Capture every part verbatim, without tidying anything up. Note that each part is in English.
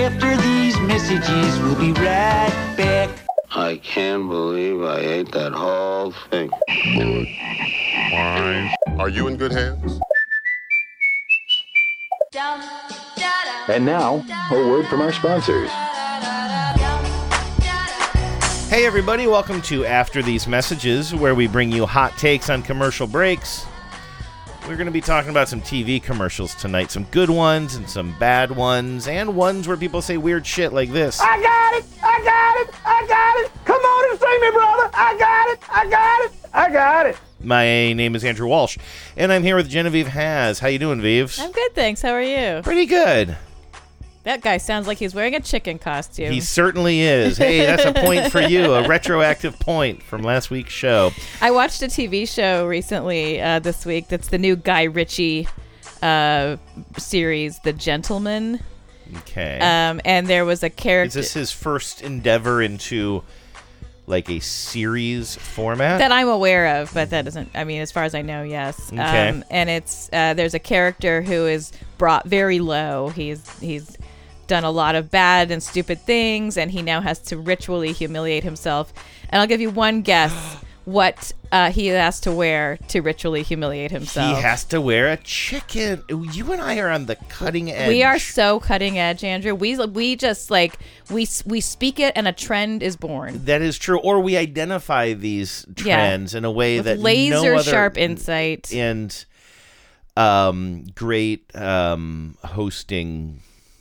after these messages. We'll be right back. I can't believe I ate that whole thing. Are you in good hands? And now, a word from our sponsors. Hey everybody, welcome to After These Messages, where we bring you hot takes on commercial breaks. We're going to be talking about some T V commercials tonight, some good ones and some bad ones, and ones where people say weird shit like this. I got it! I got it! I got it! Come on and see me, brother! I got it! I got it! I got it! My name is Andrew Walsh, and I'm here with Genevieve Has. How you doing, Vives? I'm good, thanks. How are you? Pretty good. That guy sounds like he's wearing a chicken costume. He certainly is. Hey, that's a point for you, a retroactive point from last week's show. I watched a T V show recently uh, this week that's the new Guy Ritchie uh, series, The Gentleman. Okay. Um, and there was a character... Is this his first endeavor into, like, a series format? That I'm aware of, but that doesn't... I mean, as far as I know, yes. Okay. Um, and it's... Uh, there's a character who is brought very low. He's He's... done a lot of bad and stupid things, and he now has to ritually humiliate himself. And I'll give you one guess what uh, he has to wear to ritually humiliate himself. He has to wear a chicken. You and I are on the cutting edge. We are so cutting edge, Andrew. We we just like we we speak it, and a trend is born. That is true. Or we identify these trends yeah. in a way With that laser no other, sharp insight and um, great um, hosting.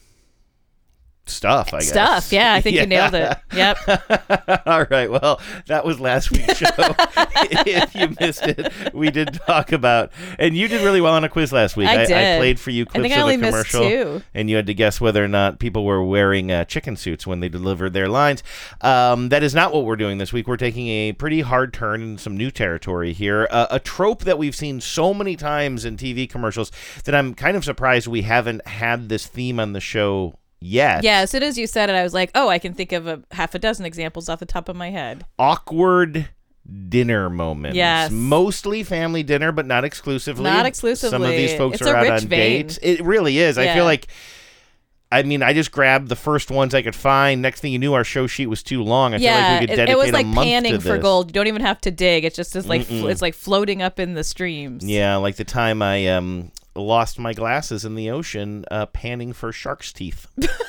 Stuff, I guess. Stuff, yeah. I think yeah. you nailed it. Yep. All right. Well, that was last week's show. If you missed it, we did talk about, and you did really well on a quiz last week. I, I did. I played for you clips I think of I only the commercial, missed two. And you had to guess whether or not people were wearing uh, chicken suits when they delivered their lines. Um, that is not what we're doing this week. We're taking a pretty hard turn in some new territory here. Uh, a trope that we've seen so many times in T V commercials that I'm kind of surprised we haven't had this theme on the show yet. Yeah, as soon as you said it, I was like, oh, I can think of a half a dozen examples off the top of my head. Awkward dinner moments. Yes. Mostly family dinner, but not exclusively. Not exclusively. Some of these folks It's are a out rich on vein. dates. It really is. I Yeah. feel like, I mean, I just grabbed the first ones I could find. Next thing you knew, our show sheet was too long. I yeah, feel like we could it, dedicate it was like a month panning to for this. gold. You don't even have to dig. It's just it's like fl- Mm-mm. it's like floating up in the streams. Yeah, like the time I um lost my glasses in the ocean uh, panning for shark's teeth.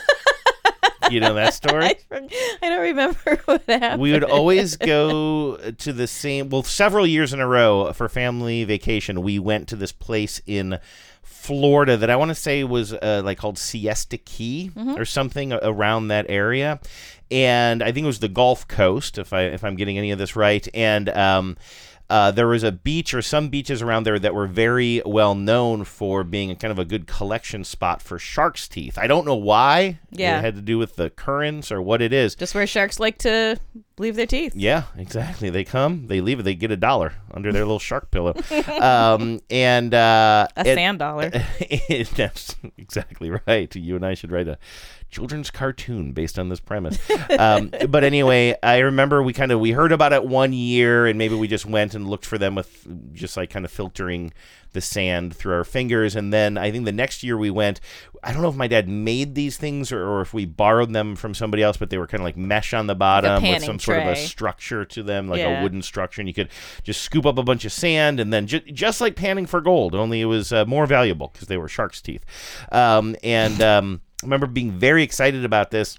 You know that story? I, I don't remember what happened. We would always go to the same, well, several years in a row for family vacation. We went to this place in Florida that I want to say was uh, like called Siesta Key Mm-hmm. or something around that area. And I think it was the Gulf Coast, if I if I'm getting any of this right. And um, uh, there was a beach or some beaches around there that were very well known for being a kind of a good collection spot for shark's teeth. I don't know why. Yeah. It had to do with the currents or what it is. Just where sharks like to leave their teeth. Yeah, exactly. They come, they leave it, they get a dollar under their little shark pillow. Um, and uh, A it- sand dollar. it- that's exactly right. You and I should write a children's cartoon based on this premise. Um, but anyway, I remember we kind of, we heard about it one year and maybe we just went and looked for them with just like kind of filtering the sand through our fingers. And then I think the next year we went, I don't know if my dad made these things or, or if we borrowed them from somebody else, but they were kind of like mesh on the bottom with panning some sort of a tray. structure to them, like Yeah. a wooden structure. And you could just scoop up a bunch of sand and then ju- just like panning for gold, only it was uh, more valuable because they were shark's teeth. Um, and um, I remember being very excited about this.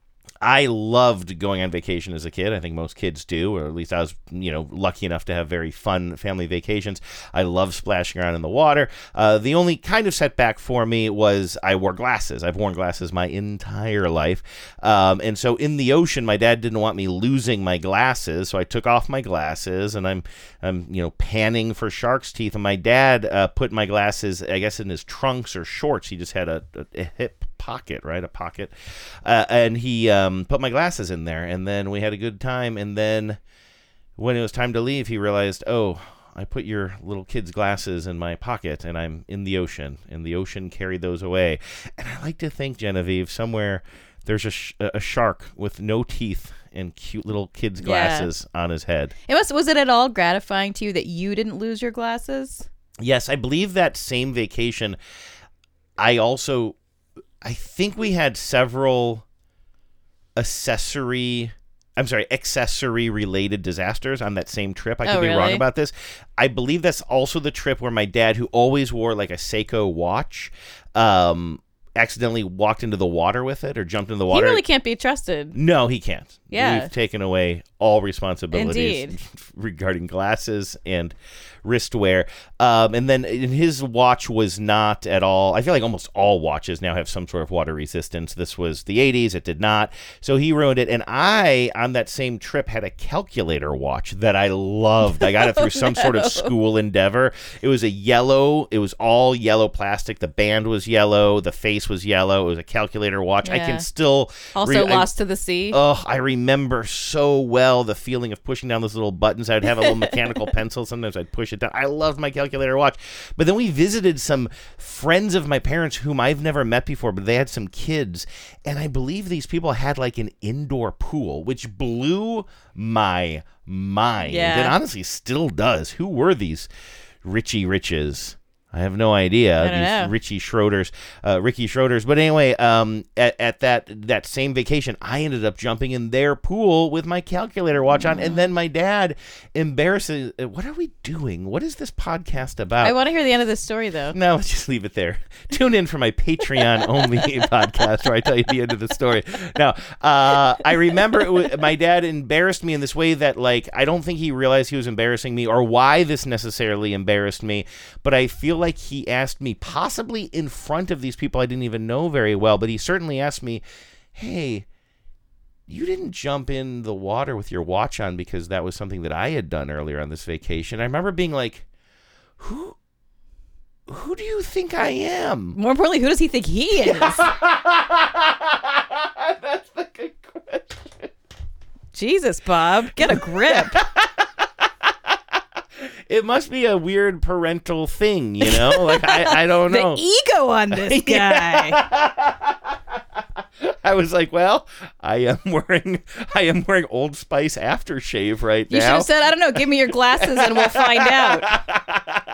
I loved going on vacation as a kid. I think most kids do, or at least I was, you know, lucky enough to have very fun family vacations. I love splashing around in the water. Uh, the only kind of setback for me was I wore glasses. I've worn glasses my entire life. Um, and so in the ocean, my dad didn't want me losing my glasses, so I took off my glasses, and I'm, I'm you know, panning for shark's teeth. And my dad uh, put my glasses, I guess, in his trunks or shorts. He just had a, a, a hip pocket, right? A pocket. Uh, and he um, put my glasses in there, and then we had a good time. And then when it was time to leave, he realized, oh, I put your little kid's glasses in my pocket, and I'm in the ocean, and the ocean carried those away. And I like to think, Genevieve, somewhere there's a, sh- a shark with no teeth and cute little kid's glasses yeah. on his head. It was, was it at all gratifying to you that you didn't lose your glasses? Yes, I believe that same vacation, I also... I think we had several accessory, I'm sorry, accessory related disasters on that same trip. I could Oh, be really? wrong about this. I believe that's also the trip where my dad, who always wore like a Seiko watch, um, accidentally walked into the water with it or jumped into the He water. really can't be trusted. No, he can't. Yeah. We've taken away all responsibilities Indeed. regarding glasses and wristwear. Um, and then and his watch was not at all, I feel like almost all watches now have some sort of water resistance. This was the eighties. It did not. So he ruined it. And I, on that same trip, had a calculator watch that I loved. I got it through some sort of school endeavor. It was a yellow, it was all yellow plastic. The band was yellow. The face was yellow. It was a calculator watch. I Yeah. can still... Also re- I- lost to the sea. Oh, I remember so well the feeling of pushing down those little buttons. I'd have a little mechanical pencil. Sometimes I'd push it down. I loved my calculator watch. But then we visited some friends of my parents whom I've never met before, but they had some kids. And I believe these people had like an indoor pool, which blew my mind. Yeah. It honestly still does. Who were these Richie Riches? I have no idea. I don't These know. Richie Schroeder's, uh, Ricky Schroeder's. But anyway, um, at, at that that same vacation, I ended up jumping in their pool with my calculator watch on, and then my dad embarrasses. What are we doing? What is this podcast about? I want to hear the end of this story, though. No, let's just leave it there. Tune in for my Patreon only podcast where I tell you the end of the story. Now, uh, I remember it was, my dad embarrassed me in this way that, like, I don't think he realized he was embarrassing me or why this necessarily embarrassed me, but I feel like he asked me, possibly in front of these people I didn't even know very well, but he certainly asked me, hey, you didn't jump in the water with your watch on because that was something that I had done earlier on this vacation. I remember being like, who... Who do you think I am? More importantly, who does he think he is? That's the good question. Jesus, Bob, get a grip. It must be a weird parental thing, you know? Like, I, I don't know. The ego on this guy. I was like, well, I am wearing I am wearing Old Spice aftershave right You should now. have said, I don't know, give me your glasses and we'll find out.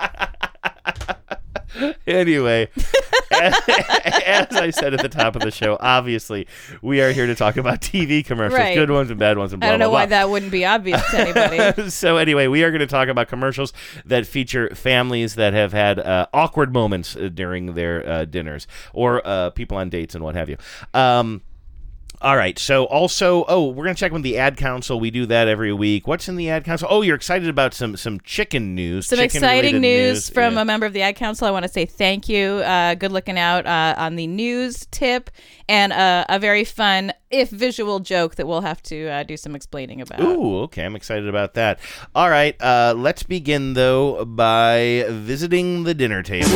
Anyway, as, as I said at the top of the show, obviously we are here to talk about T V commercials, Right. good ones and bad ones, and blah, I don't know blah, why blah. that wouldn't be obvious to anybody. So anyway, we are going to talk about commercials that feature families that have had uh, awkward moments uh, during their uh, dinners or uh, people on dates and what have you. Um, all right. So also, oh, we're going to check with the ad council. We do that every week. What's in the ad council? Oh, you're excited about some some chicken news. Some chicken-related exciting news, from Yeah. a member of the Ad Council. I want to say thank you. Uh, good looking out uh, on the news tip, and uh, a very fun, if visual, joke that we'll have to uh, do some explaining about. Ooh, okay. I'm excited about that. All right. Uh, let's begin, though, by visiting the dinner table.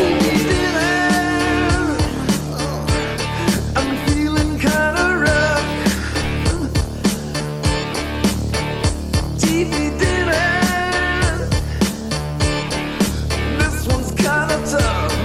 I'm feeling kinda rough. T V dinner. This one's kinda tough.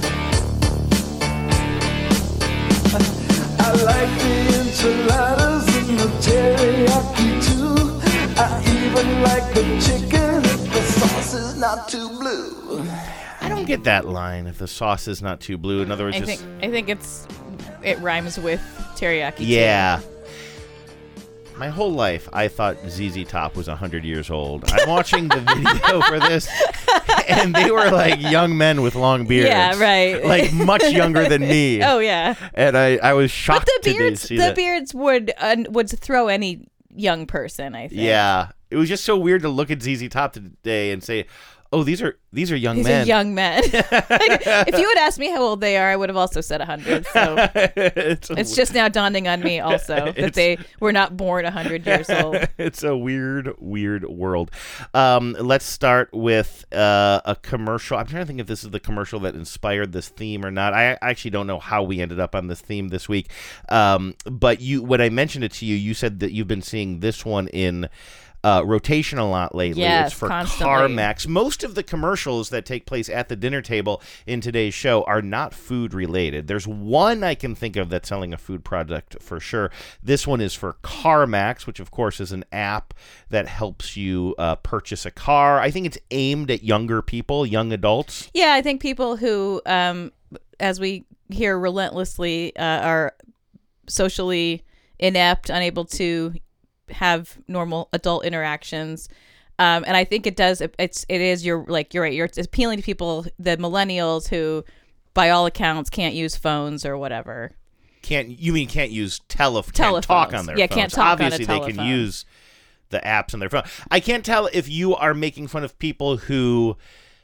I like the enchiladas and the teriyaki too. I even like the chicken if the sauce is not too blue. I don't get that line, if the sauce is not too blue. In other words, I just... think I think it's it rhymes with teriyaki. too. Yeah. My whole life, I thought Z Z Top was one hundred years old. I'm watching the video for this, and they were like young men with long beards. Yeah, right. Like much younger than me. Oh yeah. And I, I was But shocked the to beards, see the that. beards would uh, would throw any young person. I think. Yeah. It was just so weird to look at Z Z Top today and say, oh, these are these are young These men. are young men. Like, if you had asked me how old they are, I would have also said one hundred. So it's, a, it's just now dawning on me also that It's- they were not born one hundred years old. It's a weird, weird world. Um, let's start with uh, a commercial. I'm trying to think if this is the commercial that inspired this theme or not. I actually don't know how we ended up on this theme this week. Um, but you, when I mentioned it to you, you said that you've been seeing this one in Uh, rotation a lot lately. Yes, it's for constantly. CarMax. Most of the commercials that take place at the dinner table in today's show are not food related. There's one I can think of that's selling a food product for sure. This one is for CarMax, which of course is an app that helps you uh, purchase a car. I think it's aimed at younger people, young adults. Yeah, I think people who, um, as we here relentlessly uh, are socially inept, unable to have normal adult interactions. Um, and I think it does. It's it is you're like you're right. You're it's appealing to people, the millennials who, by all accounts, can't use phones or whatever. Can't you mean can't use tele- Telephones. can't talk on their yeah, phones? can't talk Obviously, on a they telephone. can use the apps on their phone. I can't tell if you are making fun of people who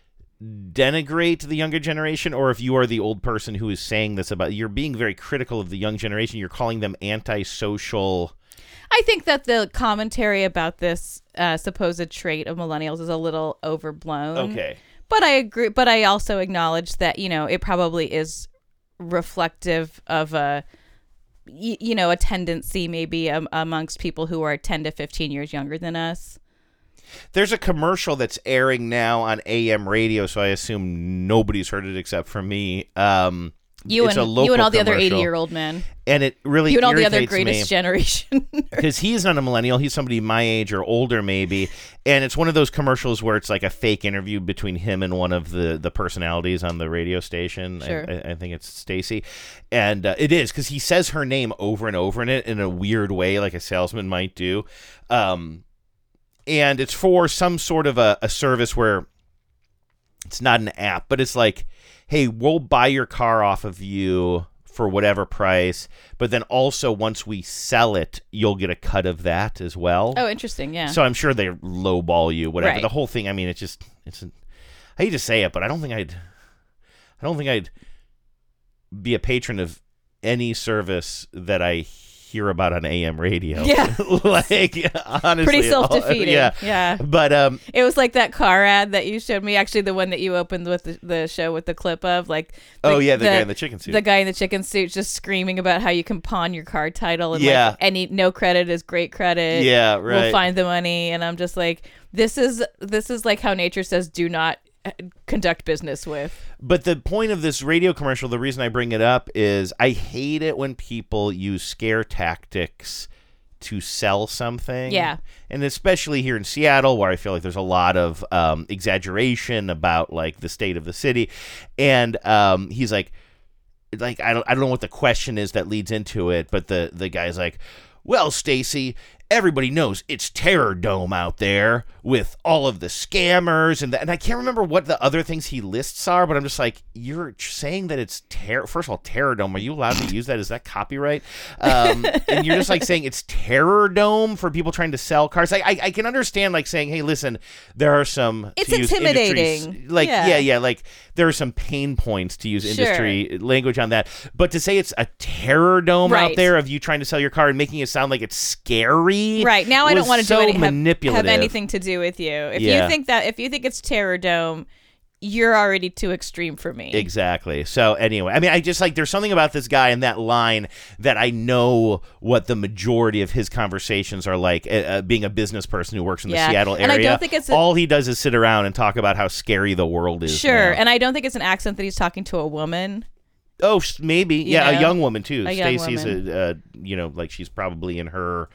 denigrate the younger generation, or if you are the old person who is saying this about. You're being very critical of the young generation. You're calling them antisocial. I think that the commentary about this uh, supposed trait of millennials is a little overblown. Okay. But I agree. But I also acknowledge that, you know, it probably is reflective of a, y- you know, a tendency maybe um, amongst people who are ten to fifteen years younger than us. There's a commercial that's airing now on A M radio, so I assume nobody's heard it except for me. Um, You it's and a local you and all the other commercial. eighty-year-old men. And it really You and all the other irritates greatest me. generation. Because he's not a millennial. He's somebody my age or older, maybe. And it's one of those commercials where it's like a fake interview between him and one of the, the personalities on the radio station. Sure. I, I think it's Stacy. And uh, it is, because he says her name over and over in it in a weird way, like a salesman might do. Um, and it's for some sort of a, a service where it's not an app, but it's like, hey, we'll buy your car off of you for whatever price, but then also once we sell it, you'll get a cut of that as well. Oh, interesting. Yeah. So I'm sure they lowball you, whatever. Right. The whole thing, I mean, it's just, it's, an, I hate to say it, but I don't think I'd, I don't think I'd be a patron of any service that I hear about on A M radio. Yeah. Like, honestly. Pretty self-defeating. Yeah. Yeah. But, um, It was like that car ad that you showed me. Actually, the one that you opened with the, the show with the clip of, like. The, oh yeah, the, guy in the chicken suit. The guy in the chicken suit just screaming about how you can pawn your car title and Yeah. like any no credit is great credit. Yeah, We'll right. find the money, and I'm just like, this is this is like how nature says do not uh, conduct business with. But the point of this radio commercial, the reason I bring it up is I hate it when people use scare tactics to sell something. Yeah. And especially here in Seattle, where I feel like there's a lot of um, exaggeration about like the state of the city. And um, he's like, like I don't, I don't know what the question is that leads into it, but the, the guy's like, well, Stacy, everybody knows it's Terror Dome out there with all of the scammers and the, and I can't remember what the other things he lists are, but I'm just like, you're saying that it's terror. First of all, Terror Dome. Are you allowed to use that? Is that copyright? Um, and you're just like saying it's Terror Dome for people trying to sell cars. I, I I can understand like saying, hey, listen, there are some. It's to use intimidating. industry- Like Yeah. yeah, yeah, like there are some pain points to use Sure. industry language on that, but to say it's a Terror Dome out Right. there of you trying to sell your car and making it sound like it's scary. Right. Now I was don't want to so do any have, manipulative. have anything to do with you. If Yeah. you think that if you think it's Terror Dome, you're already too extreme for me. Exactly. So anyway, I mean, I just like there's something about this guy and that line that I know what the majority of his conversations are like. Uh, uh, being a business person who works in Yeah. the Seattle area, And I don't think it's a- all he does is sit around and talk about how scary the world is. Sure. now. And I don't think it's an accent that he's talking to a woman. Oh, s- maybe. You Yeah, know? a young woman too. A young Stacy's woman. a, uh, you know, like she's probably in her.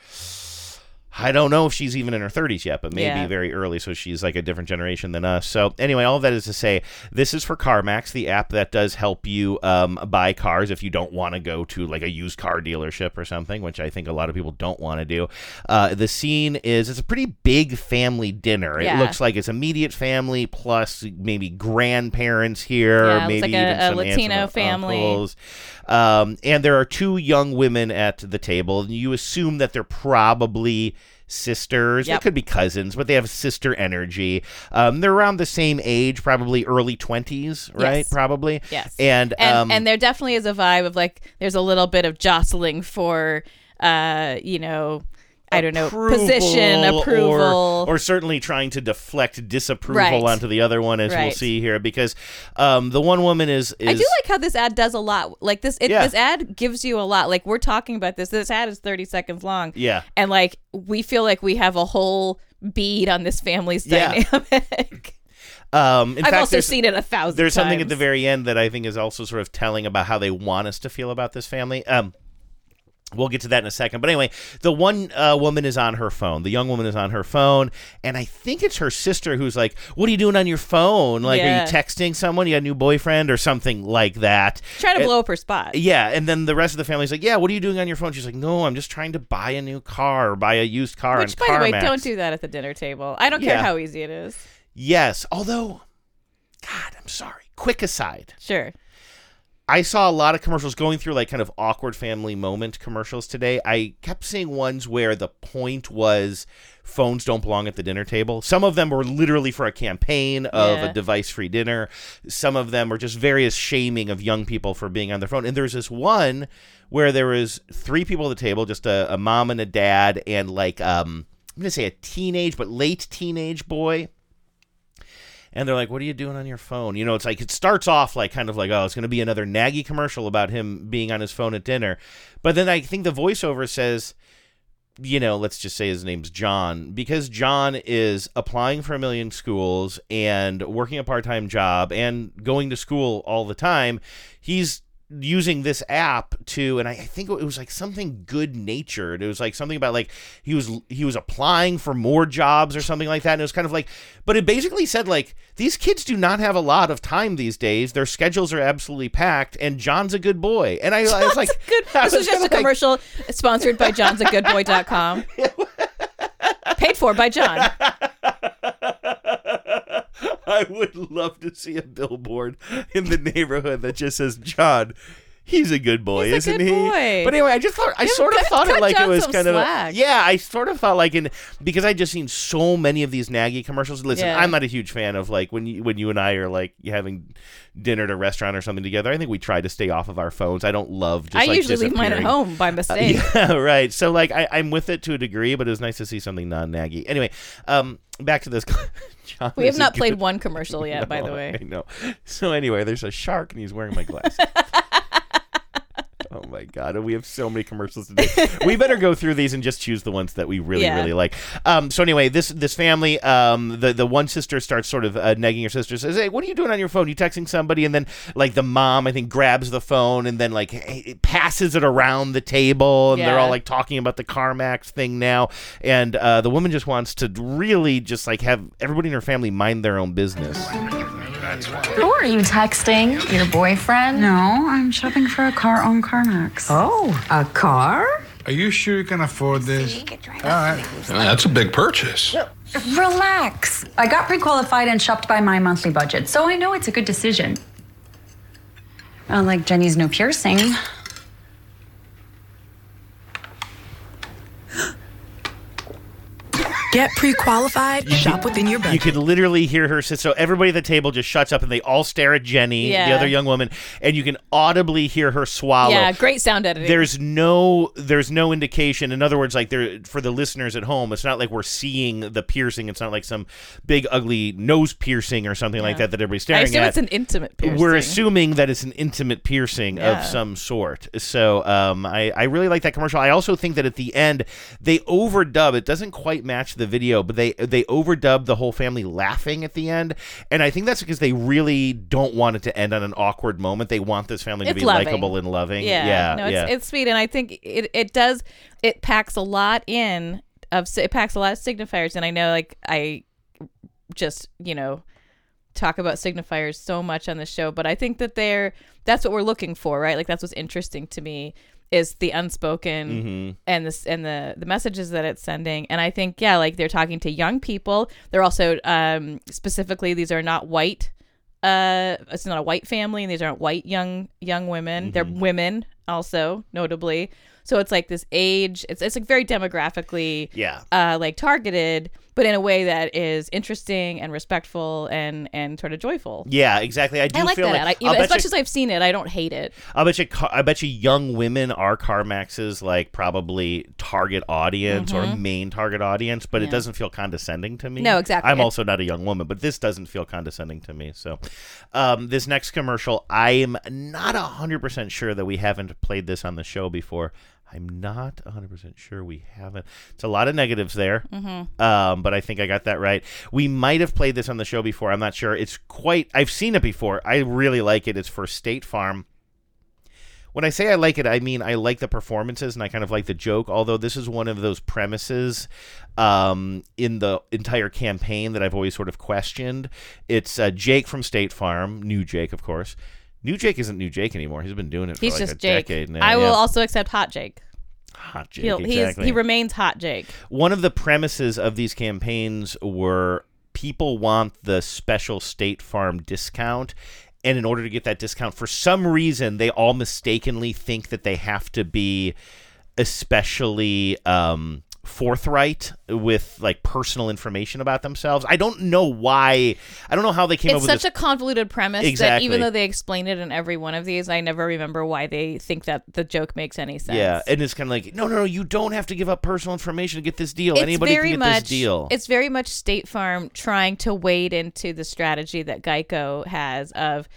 I don't know if she's even in her thirties yet, but maybe Yeah. very early, so she's like a different generation than us. So anyway, all of that is to say, this is for CarMax, the app that does help you um, buy cars if you don't want to go to like a used car dealership or something, which I think a lot of people don't want to do. Uh, the scene is, it's a pretty big family dinner. It Yeah. looks like it's immediate family plus maybe grandparents here, Yeah, it looks maybe like a- even a some aunts Latino and family. uncles. Um, and there are two young women at the table, and you assume that they're probably sisters. Yep. They could be cousins, but they have sister energy. Um, they're around the same age, probably early twenties, right? Yes. Probably. Yes. And and, um, and there definitely is a vibe of like there's a little bit of jostling for uh you know I don't know approval position approval or, or certainly trying to deflect disapproval Right. onto the other one, as we'll Right. see here, because um, the one woman is, is I do like how this ad does a lot. Like this, it, Yeah. this ad gives you a lot. Like we're talking about this. This ad is thirty seconds long. Yeah. and like we feel like we have a whole bead on this family's Yeah. dynamic. Um, in I've fact, also there's- seen it a thousand. There's something at times. the very end that I think is also sort of telling about how they want us to feel about this family. Um, We'll get to that in a second. But anyway, the one uh, woman is on her phone. The young woman is on her phone. And I think it's her sister who's like, what are you doing on your phone? Like, Yeah. are you texting someone? You got a new boyfriend or something like that? Trying to And- blow up her spot. Yeah. And then the rest of the family's like, yeah, what are you doing on your phone? She's like, no, I'm just trying to buy a new car or buy a used car Which, on by the way, CarMax. don't do that at the dinner table. I don't care Yeah. how easy it is. Yes. Although, God, I'm sorry. Quick aside. Sure. I saw a lot of commercials going through like kind of awkward family moment commercials today. I kept seeing ones where the point was phones don't belong at the dinner table. Some of them were literally for a campaign of Yeah. a device-free dinner. Some of them were just various shaming of young people for being on their phone. And there's this one where there was three people at the table, just a, a mom and a dad and like, um, I'm going to say a teenage but late teenage boy. And they're like, what are you doing on your phone? You know, it's like, it starts off like kind of like, oh, it's going to be another Nagy commercial about him being on his phone at dinner. But then I think the voiceover says, you know, let's just say his name's John, because John is applying for a million schools and working a part-time job and going to school all the time. He's using this app to, and I, I think it was like something good natured. It was like something about like he was he was applying for more jobs or something like that. And it was kind of like, but it basically said like these kids do not have a lot of time these days. Their schedules are absolutely packed, and John's a good boy. And I, I was like, Good. I This was just a like, commercial sponsored by johns a good boy dot com. Paid for by John. I would love to see a billboard in the neighborhood that just says, John, he's a good boy, He's a isn't good he? boy. But anyway, I just thought, I Give- sort of cut- thought it cut like John it was some kind of, a, slack. yeah, I sort of felt like in, because I just seen so many of these Nagy commercials. Listen, Yeah. I'm not a huge fan of like when you, when you and I are like having dinner at a restaurant or something together. I think we try to stay off of our phones. I don't love just I like usually leave mine at disappearing. home by mistake. Yeah, right. So like I, I'm with it to a degree, but it was nice to see something non-Nagy. Anyway, um, back to this. John We have is not a played good- one commercial yet, by the No, way. I know. So anyway, there's a shark and he's wearing my glasses. Oh my God. And we have so many commercials today. We better go through these and just choose the ones that we really, Yeah. really like. Um, so anyway, this this family, um, the, the one sister starts sort of uh, negging her sister, says, hey, what are you doing on your phone? You texting somebody? And then like the mom, I think, grabs the phone and then like it passes it around the table and they're Yeah. all like talking about the CarMax thing now. And uh, the woman just wants to really just like have everybody in her family mind their own business. Who are you texting? Your boyfriend? No, I'm shopping for a car on CarMax. Oh, a car? Are you sure you can afford this? All right. That's a big purchase. Relax. I got pre-qualified and shopped by my monthly budget, so I know it's a good decision. Unlike Jenny's new piercing. Get pre-qualified, shop within your budget. You could literally hear her sit. So everybody at the table just shuts up and they all stare at Jenny, the Yeah. other young woman, and you can audibly hear her swallow. Yeah, great sound editing. There's no, there's no indication. In other words, like there for the listeners at home, it's not like we're seeing the piercing. It's not like some big ugly nose piercing or something like that that everybody's I staring assume at. it's an intimate piercing. We're assuming that it's an intimate piercing Yeah. of some sort. So um, I, I really like that commercial. I also think that at the end, they overdub. It doesn't quite match the video, but they they overdub the whole family laughing at the end. And I think that's because they really don't want it to end on an awkward moment. They want this family to It's be loving. likable and loving. Yeah, Yeah, no, it's, yeah. it's sweet, and I think it it does it packs a lot in of it packs a lot of signifiers, and I know like I just you know talk about signifiers so much on the show, but I think that they're that's what we're looking for, right? Like that's what's interesting to me is the unspoken Mm-hmm. and this and the the messages that it's sending. And I think yeah, like they're talking to young people. They're also um specifically these are not white uh it's not a white family, and these aren't white young young women. Mm-hmm. They're women also, notably. So it's like this age, it's it's like very demographically Yeah. uh like targeted, but in a way that is interesting and respectful and and sort of joyful. Yeah, exactly. I do I like feel that. like I, I'll as bet much you- as I've seen it, I don't hate it. I bet you, car- I bet you, young women are CarMax's like probably target audience or main target audience, but it Yeah. doesn't feel condescending to me. No, exactly. I'm also not a young woman, but this doesn't feel condescending to me. So, um, this next commercial, I am not a hundred percent sure that we haven't played this on the show before. I'm not one hundred percent sure we haven't. It's a lot of negatives there, Mm-hmm. um, but I think I got that right. We might have played this on the show before. I'm not sure. It's quite... I've seen it before. I really like it. It's for State Farm. When I say I like it, I mean I like the performances and I kind of like the joke, although this is one of those premises um, in the entire campaign that I've always sort of questioned. It's uh, Jake from State Farm, new Jake, of course. New Jake isn't new Jake anymore. He's been doing it for He's like just a Jake. decade now. I yeah. will also accept Hot Jake. Hot Jake, He'll, exactly. He remains Hot Jake. One of the premises of these campaigns were people want the special State Farm discount, and in order to get that discount, for some reason, they all mistakenly think that they have to be especially um, forthright with like personal information about themselves. I don't know why. I don't know how they came it's up with such this. a convoluted premise Exactly. that even though they explain it in every one of these, I never remember why they think that the joke makes any sense. Yeah, and it's kind of like, no, no, no, you don't have to give up personal information to get this deal. It's Anybody very can get much, this deal. It's very much State Farm trying to wade into the strategy that Geico has of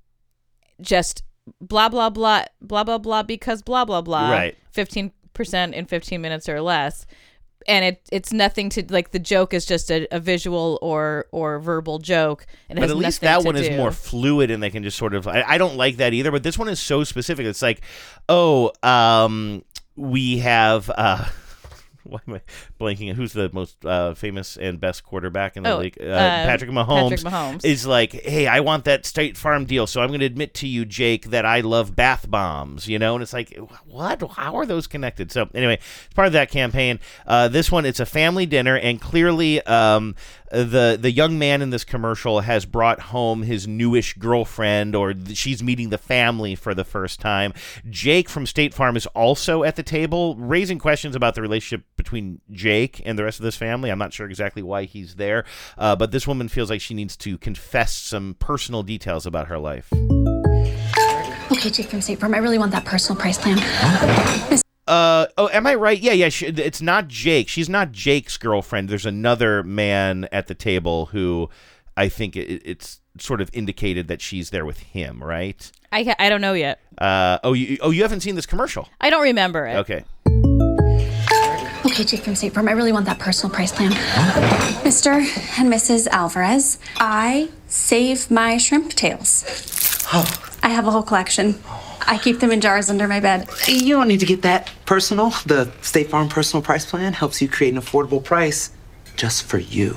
just blah, blah, blah, blah, blah, blah, because blah, blah, blah. Right. fifteen percent in fifteen minutes or less. And it it's nothing to, like, the joke is just a, a visual or or verbal joke. And it but has at least nothing that to one do. is more fluid and they can just sort of, I, I don't like that either, but this one is so specific. It's like, oh, um, we have, uh, why am I blanking? Who's the most uh, famous and best quarterback in the Oh, league? Uh, uh, Patrick Mahomes. Patrick Mahomes. Is like, hey, I want that State Farm deal, so I'm going to admit to you, Jake, that I love bath bombs, you know? And it's like, what? How are those connected? So anyway, it's part of that campaign. Uh, this one, it's a family dinner, and clearly um, the the young man in this commercial has brought home his newish girlfriend, or th- she's meeting the family for the first time. Jake from State Farm is also at the table, raising questions about the relationship between Jake and the rest of this family. I'm not sure exactly why he's there, uh, but this woman feels like she needs to confess some personal details about her life. Okay, Jake from State Farm, I really want that personal price plan. Uh oh, am I right? Yeah, yeah. She, it's not Jake. She's not Jake's girlfriend. There's another man at the table who I think it, it's sort of indicated that she's there with him, right? I ha- I don't know yet. Uh oh, you oh you haven't seen this commercial? I don't remember it. Okay. Okay, Jake from State Farm, I really want that personal price plan. Mister and Missus Alvarez, I save my shrimp tails. I have a whole collection. I keep them in jars under my bed. You don't need to get that personal. The State Farm Personal Price Plan helps you create an affordable price just for you.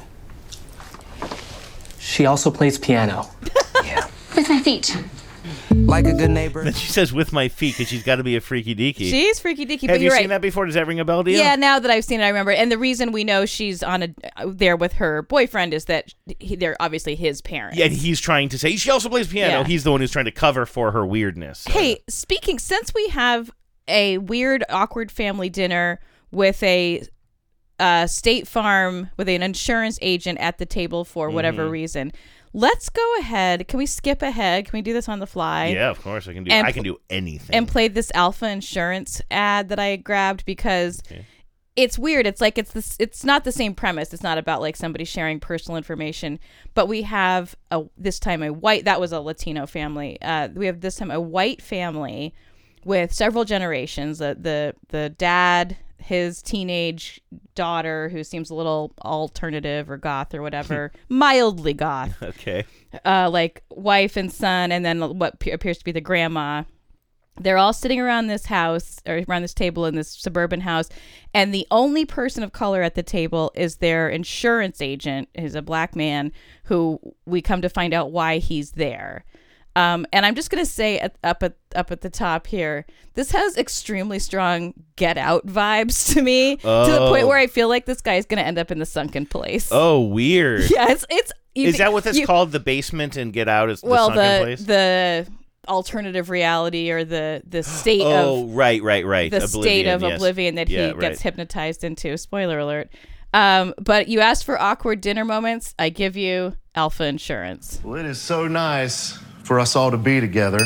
She also plays piano. With my feet. Like a good neighbor. Then she says with my feet because she's got to be a freaky deaky. She's freaky deaky, Have but you you're seen right. that before? Does that ring a bell to you? Yeah, now that I've seen it, I remember. And the reason we know she's on a there with her boyfriend is that he, they're obviously his parents. Yeah, and he's trying to say she also plays piano. Yeah. He's the one who's trying to cover for her weirdness. Hey, speaking, since we have a weird, awkward family dinner with a uh, State Farm, with an insurance agent at the table for whatever Mhm. reason, let's go ahead. Can we skip ahead? Can we do this on the fly? Yeah, of course I can do. And I can pl- do anything. And play this Alpha Insurance ad that I grabbed because Okay. it's weird. It's like it's this. It's not the same premise. It's not about like somebody sharing personal information. But we have a this time a white. That was a Latino family. Uh, we have this time a white family with several generations. The the the dad, his teenage daughter, who seems a little alternative or goth or whatever, mildly goth. Okay. Uh, like wife and son, and then what pe- appears to be the grandma. They're all sitting around this house or around this table in this suburban house, and the only person of color at the table is their insurance agent, who's a black man, who we come to find out why he's there. Um, and I'm just gonna say at, up at up at the top here, this has extremely strong Get Out vibes to me, to the Oh. point where I feel like this guy is gonna end up in the sunken place. Oh, weird. Yeah, it's it's. you Is thi- that what that's you- called? The basement and Get Out is the well, sunken the place? the alternative reality or the the state oh, of right, right, right. the state of yes. oblivion that Yeah, he right. gets hypnotized into. Spoiler alert. Um, but you asked for awkward dinner moments. I give you Alpha Insurance. Well, it is so nice for us all to be together.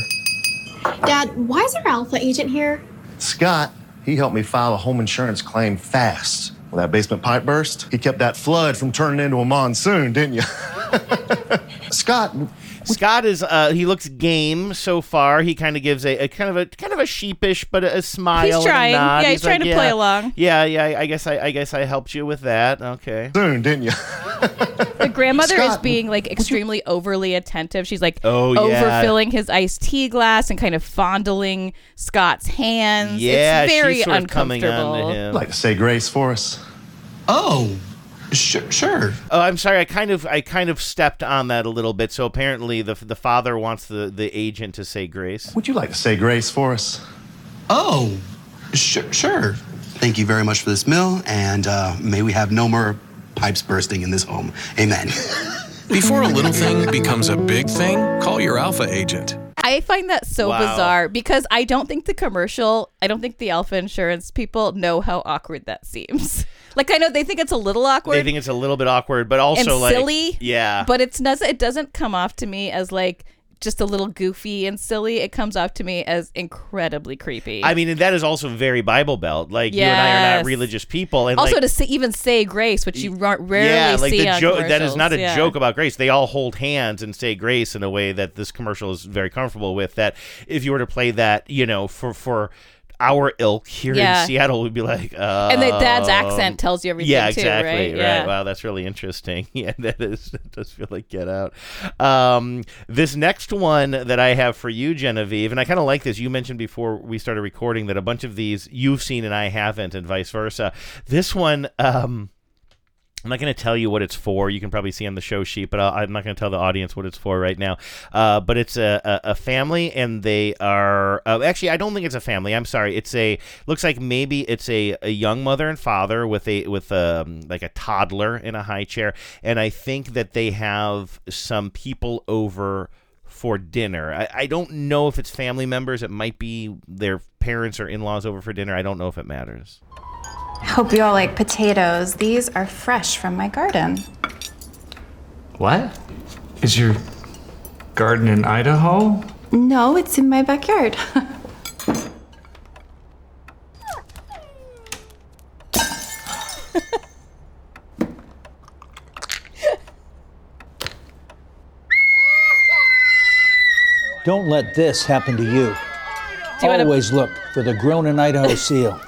Dad, why is our Alpha agent here? Scott, he helped me file a home insurance claim fast. When that basement pipe burst, he kept that flood from turning into a monsoon, didn't you? Scott. Scott is uh, he looks game so far. He kind of gives a, a kind of a kind of a sheepish but a, a smile. He's trying. And a nod. Yeah, he's, he's trying like, to yeah, play along. Yeah, yeah. I guess I, I guess I helped you with that. Okay. Soon, didn't you? The grandmother Scott, is being like extremely overly attentive. She's like Oh, yeah. overfilling his iced tea glass and kind of fondling Scott's hands. Yeah, it's very she's sort of coming uncomfortable. on to him. Like to say grace for us. Oh, sure, sure. Oh, I'm sorry. I kind of I kind of stepped on that a little bit. So apparently the the father wants the, the agent to say grace. Would you like to say grace for us? Oh, sure, sure. Thank you very much for this meal, and uh, may we have no more pipes bursting in this home. Amen. Before a little thing becomes a big thing, call your Alpha agent. I find that so Wow. bizarre because I don't think the commercial, I don't think the Alpha Insurance people know how awkward that seems. Like, I know they think it's a little awkward. They think it's a little bit awkward, but also and like silly. Yeah. But it's doesn't it doesn't come off to me as like just a little goofy and silly. It comes off to me as incredibly creepy. I mean, and that is also very Bible Belt. Like you and I are Yes. not religious people, and also like, to say, even say grace, which you ra- rarely yeah, like see the on joke. That is commercials. not a Yeah. joke about grace. They all hold hands and say grace in a way that this commercial is very comfortable with. That if you were to play that, you know, for for our ilk here Yeah. in Seattle, we'd be like, uh, And the dad's accent tells you everything Yeah, too, exactly. right? Right. Yeah. Wow, that's really interesting. Yeah, that is. That does feel like Get Out. Um, this next one that I have for you, Genevieve, and I kind of like this. You mentioned before we started recording that a bunch of these you've seen and I haven't, and vice versa. This one. Um, I'm not going to tell you what it's for. You can probably see on the show sheet, but I'll, I'm not going to tell the audience what it's for right now. Uh, but it's a, a, a family, and they are uh, actually. I don't think it's a family. I'm sorry. It's a looks like maybe it's a, a young mother and father with a with a like a toddler in a high chair, and I think that they have some people over for dinner. I, I don't know if it's family members. It might be their parents or in-laws over for dinner. I don't know if it matters. Hope you all like potatoes. These are fresh from my garden. What? Is your garden in Idaho? No, it's in my backyard. Don't let this happen to you. you wanna- Always look for the grown-in Idaho seal.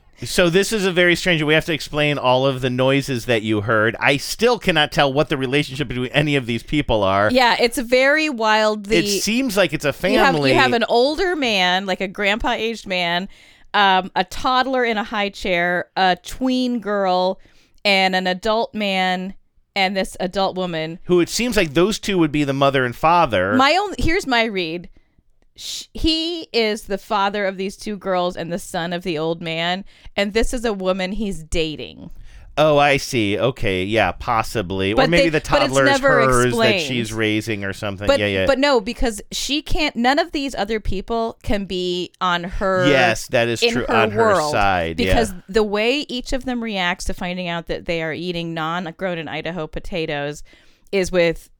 So this is a very strange. We have to explain all of the noises that you heard. I still cannot tell what the relationship between any of these people are. Yeah, it's very wildly. It seems like it's a family. You have, you have an older man, like a grandpa-aged man, um, a toddler in a high chair, a tween girl, and an adult man, and this adult woman. Who it seems like those two would be the mother and father. My own. Here's my read. Sh- He is the father of these two girls and the son of the old man, and this is a woman he's dating. Oh, I see. Okay, yeah, possibly. But or maybe they- the but it's toddler is never hers explained. that she's raising or something. But yeah, yeah. but no, because she can't. None of these other people can be on her. Yes, that is in true, Her on her world, side, yeah. because the way each of them reacts to finding out that they are eating non-grown in Idaho potatoes is with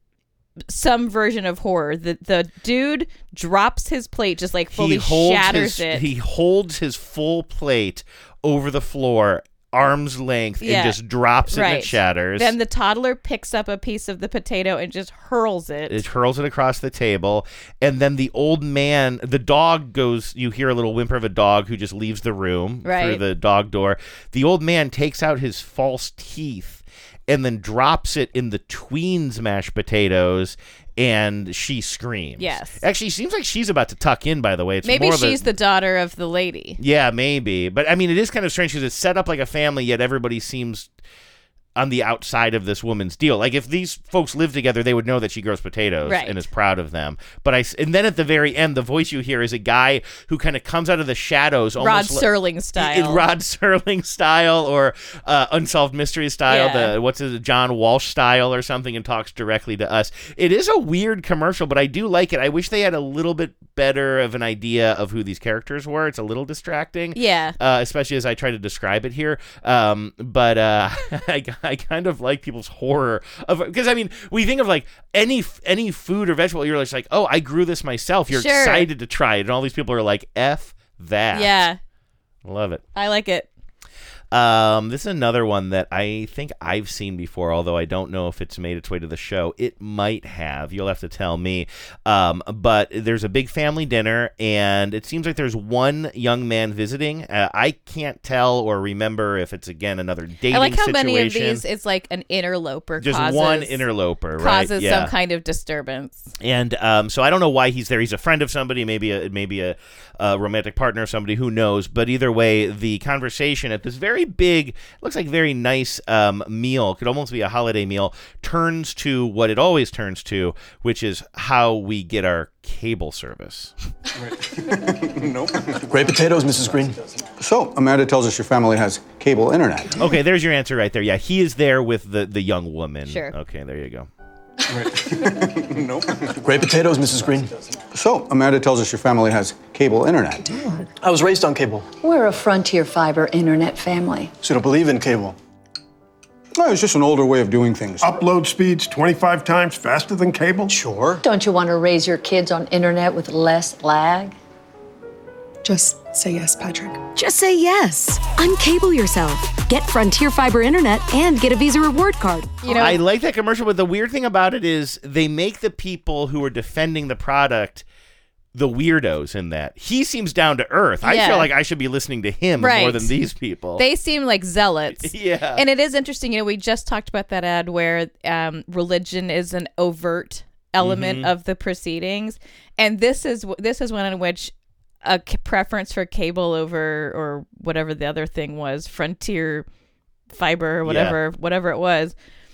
some version of horror. The the dude drops his plate, just like fully he holds shatters his, it. He holds his full plate over the floor, arm's length, Yeah. and just drops it and Right. it shatters. Then the toddler picks up a piece of the potato and just hurls it. It hurls it across the table, and then the old man, the dog goes. You hear a little whimper of a dog who just leaves the room through Right. the dog door. The old man takes out his false teeth and then drops it in the tween's mashed potatoes, and she screams. Yes. Actually, seems like she's about to tuck in, by the way. It's Maybe more of she's a, the daughter of the lady. Yeah, maybe. But, I mean, it is kind of strange because it's set up like a family, yet everybody seems on the outside of this woman's deal. Like, if these folks live together, they would know that she grows potatoes Right. and is proud of them. But I, and then at the very end, the voice you hear is a guy who kind of comes out of the shadows. Rod almost Serling li- style. in Rod Serling style, or uh, Unsolved Mysteries style, Yeah. the what's it, John Walsh style or something, and talks directly to us. It is a weird commercial, but I do like it. I wish they had a little bit better of an idea of who these characters were. It's a little distracting. Yeah. Uh, especially as I try to describe it here. Um, but uh, I, I kind of like people's horror of, because I mean, we think of like any any food or vegetable, you're just like, oh, I grew this myself. You're Sure. excited to try it, and all these people are like, F that. Yeah. Love it. I like it. Um, this is another one that I think I've seen before, although I don't know if it's made its way to the show. It might have. You'll have to tell me. Um, but there's a big family dinner, and it seems like there's one young man visiting. Uh, I can't tell or remember if it's, again, another dating situation. I like how many of these it's like an interloper Just causes, one interloper, right? Causes Yeah. some kind of disturbance. And um, so I don't know why he's there. He's a friend of somebody, maybe a maybe a, a romantic partner of somebody, who knows. But either way, the conversation at this very big, looks like very nice um, meal, could almost be a holiday meal, turns to what it always turns to, which is how we get our cable service. Nope. Great potatoes, Missus Green. So, Amanda tells us your family has cable internet. Okay, there's your answer right there. Yeah, he is there with the, the young woman. Sure. Okay, there you go. Nope. Great potatoes, Missus Green. So, Amanda tells us your family has cable internet. I was raised on cable. We're a Frontier Fiber internet family. So you don't believe in cable? No, it's just an older way of doing things. Upload speeds twenty-five times faster than cable? Sure. Don't you want to raise your kids on internet with less lag? Just say yes, Patrick. Just say yes. Uncable yourself. Get Frontier Fiber Internet and get a Visa reward card. You know, I like that commercial, but the weird thing about it is they make the people who are defending the product the weirdos in that. He seems down to earth. I Yeah. feel like I should be listening to him Right. more than these people. They seem like zealots. Yeah. And it is interesting. You know, we just talked about that ad where um, religion is an overt element Mhm. of the proceedings, and this is this is one in which a c- preference for cable over or whatever the other thing was, Frontier Fiber or whatever whatever it was,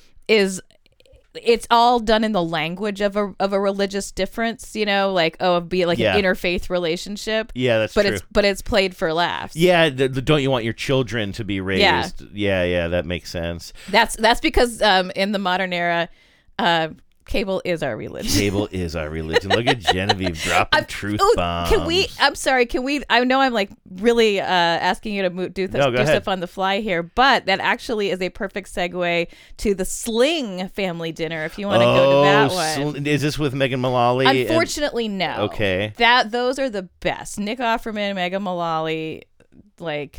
is it's all done in the language of a of a religious difference, you know, like oh, be like Yeah. an interfaith relationship. Yeah, that's but true. it's but it's played for laughs. Yeah, the, the, don't you want your children to be raised? Yeah. yeah, yeah, that makes sense. That's that's because um, in the modern era, uh, cable is our religion. Cable is our religion. Look at Genevieve dropping truth Ooh, bombs. can we? I'm sorry. Can we? I know I'm like really uh, asking you to mo- do, th- No, go do ahead. stuff on the fly here, but that actually is a perfect segue to the Sling family dinner. If you want to oh, go to that one. sl- is this with Megan Mullally? and- Unfortunately, no. Okay. That those are the best. Nick Offerman, Megan Mullally, like,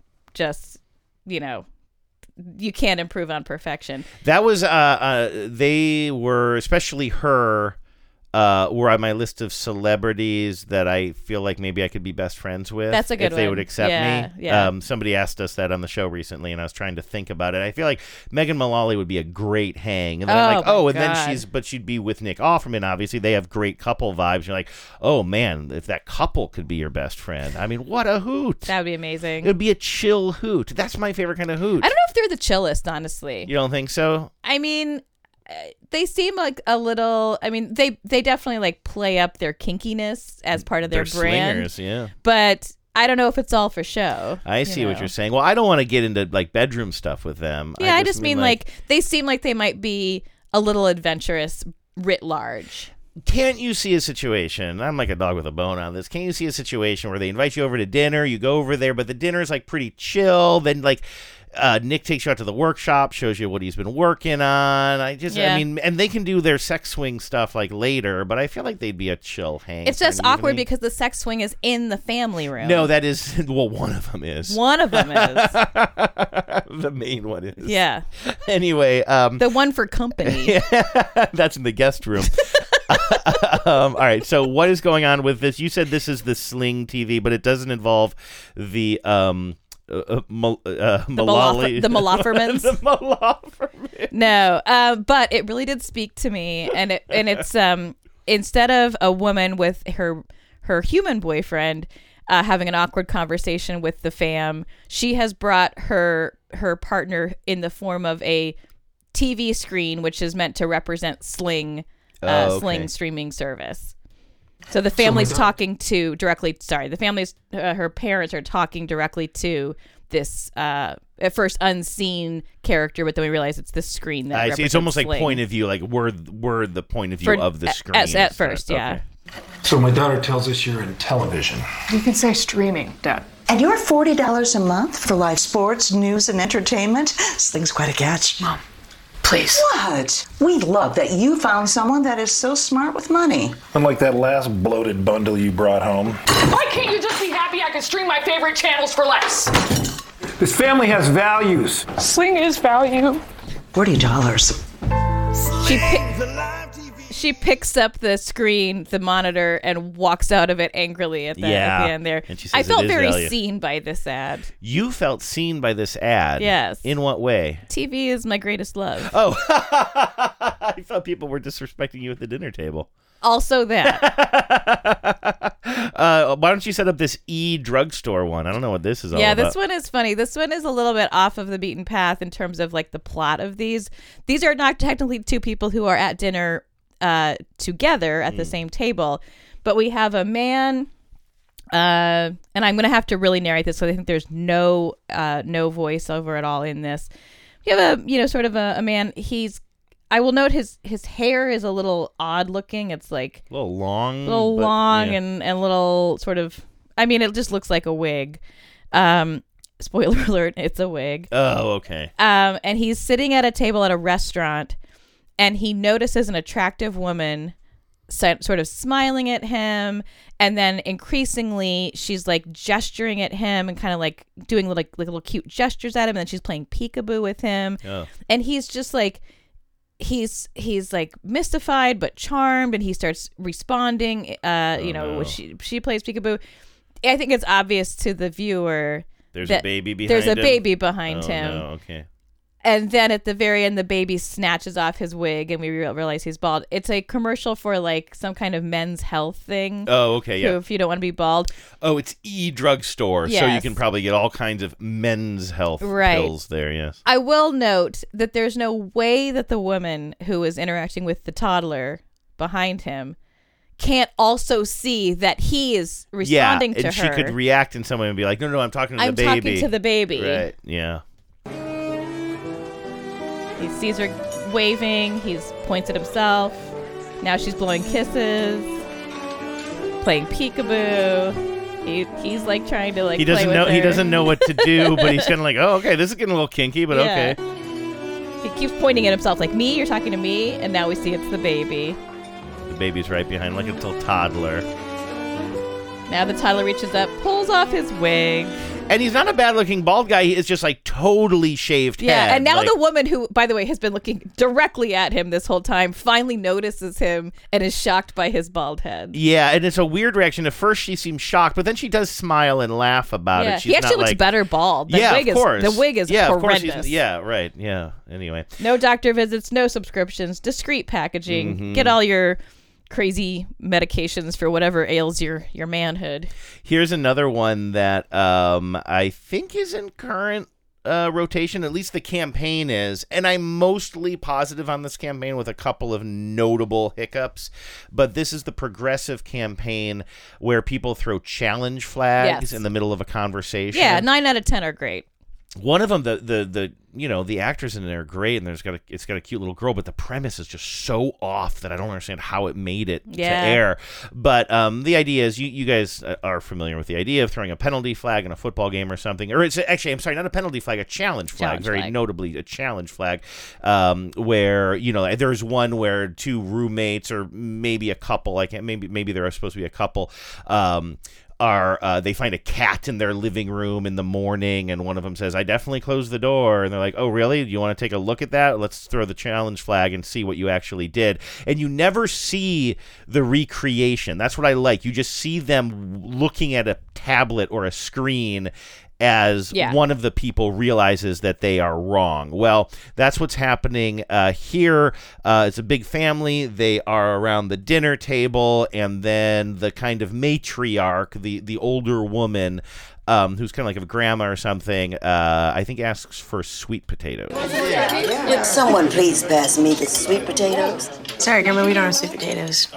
just you know. You can't improve on perfection. That was, uh, uh, they were, especially her, uh, were on my list of celebrities that I feel like maybe I could be best friends with. That's a good if they one. would accept Yeah, me. yeah. Um, somebody asked us that on the show recently, and I was trying to think about it. I feel like Megan Mullally would be a great hang. And then I'm Oh, like, my oh, and then God. she's, but she'd be with Nick Offerman, obviously. They have great couple vibes. You're like, oh, man, if that couple could be your best friend. I mean, what a hoot. That would be amazing. It would be a chill hoot. That's my favorite kind of hoot. I don't know if they're the chillest, honestly. You don't think so? I mean, uh, they seem like a little. I mean, they they definitely like play up their kinkiness as part of their They're brand. slingers, yeah. But I don't know if it's all for show. I you see what know. you're saying. Well, I don't want to get into like bedroom stuff with them. Yeah, I just mean like, they seem like they might be a little adventurous writ large. Can't you see a situation? I'm like a dog with a bone on this. Can't you see a situation where they invite you over to dinner, you go over there, but the dinner is like pretty chill. Then like uh, Nick takes you out to the workshop, shows you what he's been working on. I just, Yeah. I mean, and they can do their sex swing stuff like later, but I feel like they'd be a chill hang. It's for just an awkward evening. because the sex swing is in the family room. No, that is well, one of them is. One of them is. The main one is. Yeah. Anyway, um, the one for company. that's in the guest room. um, all right. So what is going on with this? You said this is the Sling T V, but it doesn't involve the um, uh, uh, Mal- uh, The Mullally. Maloffer- the Maloffermans. The Maloffermans. No, uh, but it really did speak to me, and it and it's um instead of a woman with her her human boyfriend uh, having an awkward conversation with the fam, she has brought her her partner in the form of a T V screen, which is meant to represent Sling, uh, Oh, okay. Sling streaming service. So the family's talking to directly. Sorry, the family's uh, her parents are talking directly to this uh, at first unseen character, but then we realize it's the screen that I see. represents It's almost like Sling. point of view, like we're we're the point of view For- of the at- screen. at- at instead. first, yeah. Okay. So my daughter tells us you're in television. You can say streaming, Dad. And you're forty dollars a month for live sports, news, and entertainment? Sling's quite a catch. Mom, please. What? We love that you found someone that is so smart with money. Unlike that last bloated bundle you brought home. Why can't you just be happy I can stream my favorite channels for less? This family has values. Sling is value. Forty dollars. She pick, she picks up the screen, the monitor, and walks out of it angrily at the, Yeah. at the end there. And she I says felt it is very value. seen by this ad. You felt seen by this ad. Yes. In what way? T V is my greatest love. Oh, I thought people were disrespecting you at the dinner table. Also that. uh, why don't you set up this e drugstore one? I don't know what this is all Yeah, about. this one is funny. This one is a little bit off of the beaten path in terms of like the plot of these. These are not technically two people who are at dinner uh, together at the Mm. same table, but we have a man, uh, and I'm going to have to really narrate this, so I think there's no uh, no voiceover at all in this. We have a you know sort of a, a man. He's I will note his his hair is a little odd looking. It's like a little long, a little but, long yeah. and and a little sort of. I mean, it just looks like a wig. Um, spoiler alert: it's a wig. Oh, okay. Um, and he's sitting at a table at a restaurant, and he notices an attractive woman, so- sort of smiling at him, and then increasingly she's like gesturing at him and kind of like doing little, like little cute gestures at him, and then she's playing peekaboo with him, Oh. and he's just like. He's he's like mystified but charmed, and he starts responding. Uh, you know, no. when she she plays peekaboo. I think it's obvious to the viewer. There's that a baby behind There's a him? baby behind Oh, him. no, okay. And then at the very end, the baby snatches off his wig, and we re- realize he's bald. It's a commercial for like some kind of men's health thing. Oh, okay, yeah. So if you don't want to be bald, Oh, it's e drugstore, so you Yes. can probably get all kinds of men's health Right. pills there. Yes. I will note that there's no way that the woman who is interacting with the toddler behind him can't also see that he is responding yeah, to and her. she could react in some way and be like, "No, no, I'm talking to I'm the baby." talking to the baby. Right. Yeah. He sees her waving. He's points at himself. Now she's blowing kisses, playing peekaboo. He, he's like trying to like. he doesn't play know. with He her. doesn't know what to do, but he's kind of like, "Oh, okay, this is getting a little kinky, but Yeah. okay." He keeps pointing at himself like, "Me, you're talking to me," and now we see it's the baby. The baby's right behind, like a little toddler. Now the toddler reaches up, pulls off his wig. And he's not a bad-looking bald guy. He is just like totally shaved Yeah, head. and now like- the woman who, by the way, has been looking directly at him this whole time finally notices him and is shocked by his bald head. Yeah, and it's a weird reaction. At first, she seems shocked, but then she does smile and laugh about Yeah, it. She's he actually not looks like, better bald. The yeah, wig of is, course. The wig is yeah, of course. horrendous. He's, yeah, right. Yeah. Anyway, No doctor visits, no subscriptions, discreet packaging. Mhm. Get all your crazy medications for whatever ails your, your manhood. here's another one that um, I think is in current uh, rotation. At least the campaign is, and I'm mostly positive on this campaign with a couple of notable hiccups. But this is the progressive campaign where people throw challenge flags Yes. in the middle of a conversation. Yeah, nine out of ten are great. One of them, the the the you know the actors in there are great, and there's got a it's got a cute little girl, but the premise is just so off that I don't understand how it made it Yeah. to air. But um, the idea is you you guys are familiar with the idea of throwing a penalty flag in a football game or something, or it's actually I'm sorry, not a penalty flag, a challenge flag, Challenge very flag. notably a challenge flag, um, where you know there's one where two roommates or maybe a couple, I can't maybe maybe there are supposed to be a couple. Um, are uh, they find a cat in their living room in the morning, and one of them says, "I definitely closed the door," and they're like, "Oh, really? Do you want to take a look at that? Let's throw the challenge flag and see what you actually did." And you never see the recreation. That's what I like. You just see them looking at a tablet or a screen as Yeah. one of the people realizes that they are wrong. Well, that's what's happening uh, here. Uh, it's a big family. They are around the dinner table, and then the kind of matriarch, the, the older woman, um, who's kind of like a grandma or something, uh, I think asks for sweet potatoes. Would someone please pass me the sweet potatoes? Sorry, Grandma, we don't have sweet potatoes.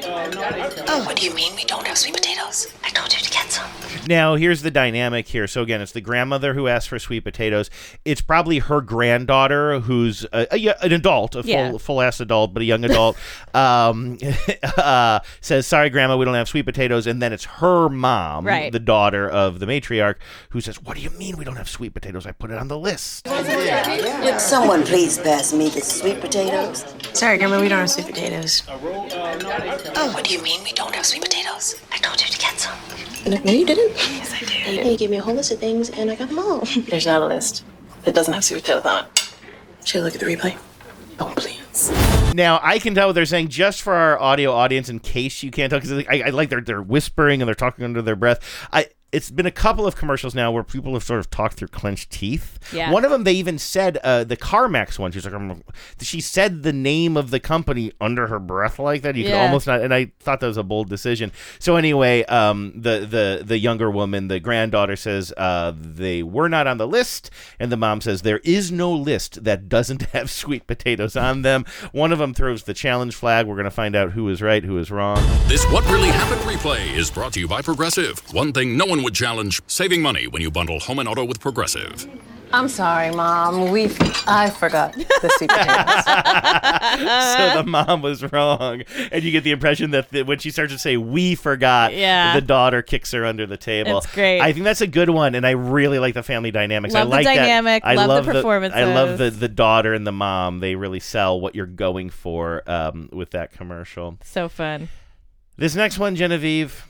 Oh, what do you mean we don't have sweet potatoes? I told you to get some. Now, here's the dynamic here. So, again, it's the grandmother who asks for sweet potatoes. It's probably her granddaughter who's a, a, an adult, a full, Yeah. full-ass adult, but a young adult, um, uh, says, "Sorry, Grandma, we don't have sweet potatoes." And then it's her mom, Right. the daughter of the matriarch, who says, "What do you mean we don't have sweet potatoes? I put it on the list." Would someone please pass me the sweet potatoes? Sorry, Grandma, we don't have sweet potatoes. Oh, what do you mean we don't have sweet potatoes? I told you to get some. No, no, you didn't. Yes, I did. And you gave me a whole list of things, and I got them all. There's not a list. It doesn't have sweet potatoes on it. Should I look at the replay? Oh, please. Now, I can tell what they're saying just for our audio audience in case you can't tell, because I, I like they're, they're whispering and they're talking under their breath. I It's been a couple of commercials now where people have sort of talked through clenched teeth. Yeah. One of them, they even said, uh, the CarMax one, she's like, um, she said the name of the company under her breath like that. You Yeah. could almost not, and I thought that was a bold decision. So anyway, um, the, the, the younger woman, the granddaughter says uh, they were not on the list, and the mom says there is no list that doesn't have sweet potatoes on them. One of them throws the challenge flag. We're going to find out who is right, who is wrong. This What Really Happened replay is brought to you by Progressive. One thing no one would challenge, saving money when you bundle home and auto with Progressive. I'm sorry, Mom. We I forgot the sweet potatoes. So the mom was wrong, and you get the impression that the, when she starts to say "we forgot," Yeah. the daughter kicks her under the table. It's great. I think that's a good one, and I really like the family dynamics. Love I like the dynamic, that. I love the love performances. I love the the daughter and the mom. They really sell what you're going for um, with that commercial. So fun. This next one, Genevieve.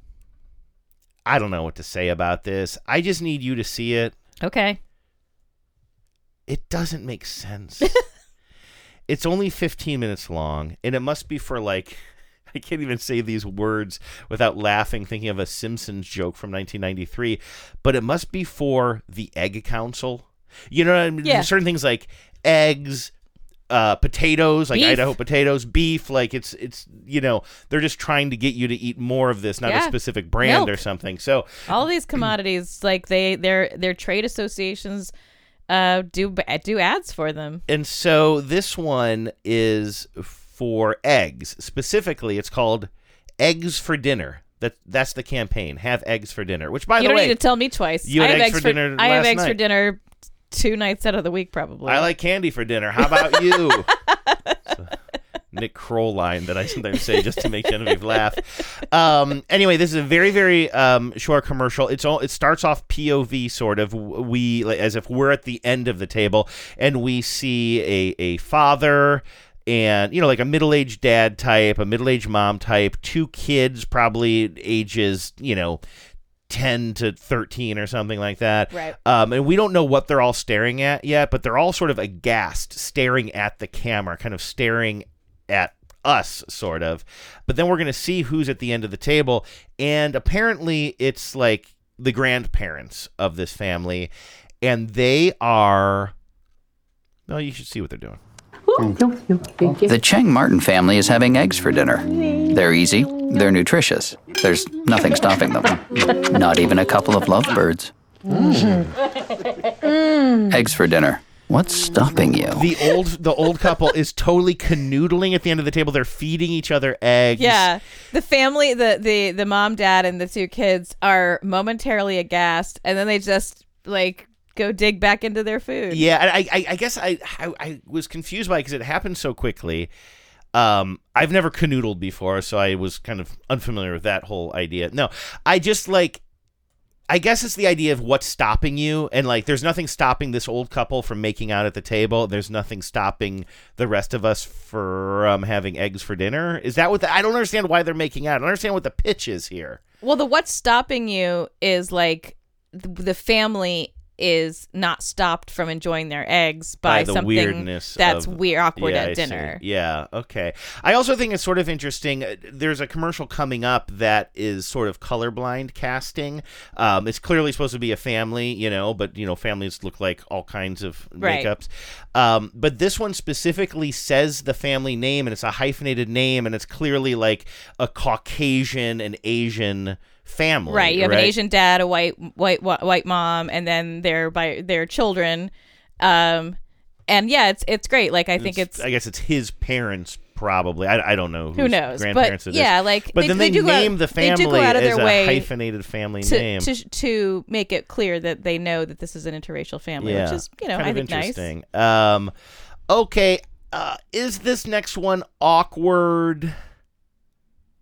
I don't know what to say about this. I just need you to see it. Okay. It doesn't make sense. It's only fifteen minutes long, and it must be for, like, I can't even say these words without laughing, thinking of a Simpsons joke from nineteen ninety-three, but it must be for the Egg Council. You know what I mean? Yeah. Certain things like eggs, uh, potatoes, like Beef. Idaho potatoes, beef, like it's, it's you know, they're just trying to get you to eat more of this, not Yeah. a specific brand Milk. or something. So All these commodities, like they, their their trade associations, uh, do do ads for them. And so this one is for eggs. Specifically, it's called Eggs for Dinner. That That's the campaign. Have eggs for dinner. Which, by you the don't way, need to tell me twice. you I had have eggs for dinner I have last eggs for night. dinner two nights out of the week, probably. I like candy for dinner. How about you? It's a Nick Kroll line that I sometimes say just to make Genevieve laugh. Um, anyway, this is a very, very um, short commercial. It's all. It starts off P O V sort of. We like, as if we're at the end of the table, and we see a a father. And, you know, like a middle-aged dad type, a middle-aged mom type, two kids, probably ages, you know, ten to thirteen or something like that. Right. Um, and we don't know what they're all staring at yet, but they're all sort of aghast, staring at the camera, kind of staring at us, sort of. But then we're going to see who's at the end of the table. And apparently it's like the grandparents of this family. And they are... Well, you should see what they're doing. The Cheng Martin family is having eggs for dinner. They're easy, they're nutritious. There's nothing stopping them. Not even a couple of lovebirds. Eggs for dinner. What's stopping you? The old the old couple is totally canoodling at the end of the table. They're feeding each other eggs. Yeah, the family, the the the mom, dad, and the two kids are momentarily aghast, and then they just like go dig back into their food. Yeah, and I I, I guess I, I I was confused by it because it happened so quickly. Um, I've never canoodled before, so I was kind of unfamiliar with that whole idea. No, I just like. I guess it's the idea of what's stopping you, and like there's nothing stopping this old couple from making out at the table. There's nothing stopping the rest of us from having eggs for dinner. Is that what the, I don't understand why they're making out. I don't understand what the pitch is here. Well, the what's stopping you is like the, the family is not stopped from enjoying their eggs by, by the something weirdness that's of, weird, awkward yeah, at I dinner. see. Yeah, okay. I also think it's sort of interesting. uh, There's a commercial coming up that is sort of colorblind casting. Um, it's clearly supposed to be a family, you know, but, you know, families look like all kinds of Right. makeups. Um, but this one specifically says the family name, and it's a hyphenated name, and it's clearly like a Caucasian and Asian family. Right, you have right? an Asian dad, a white white wh- white mom, and then their by their children. Um, and yeah, it's it's great. Like I think it's, I guess it's his parents, probably. I, I don't know Who whose knows? grandparents But it is. yeah, like, but they- then they they, do go out- name the they do go family out of as their a way hyphenated family to, name. to to make it clear that they know that this is an interracial family, yeah, which is you know kind I of think nice. interesting. Um, okay, uh, is this next one awkward?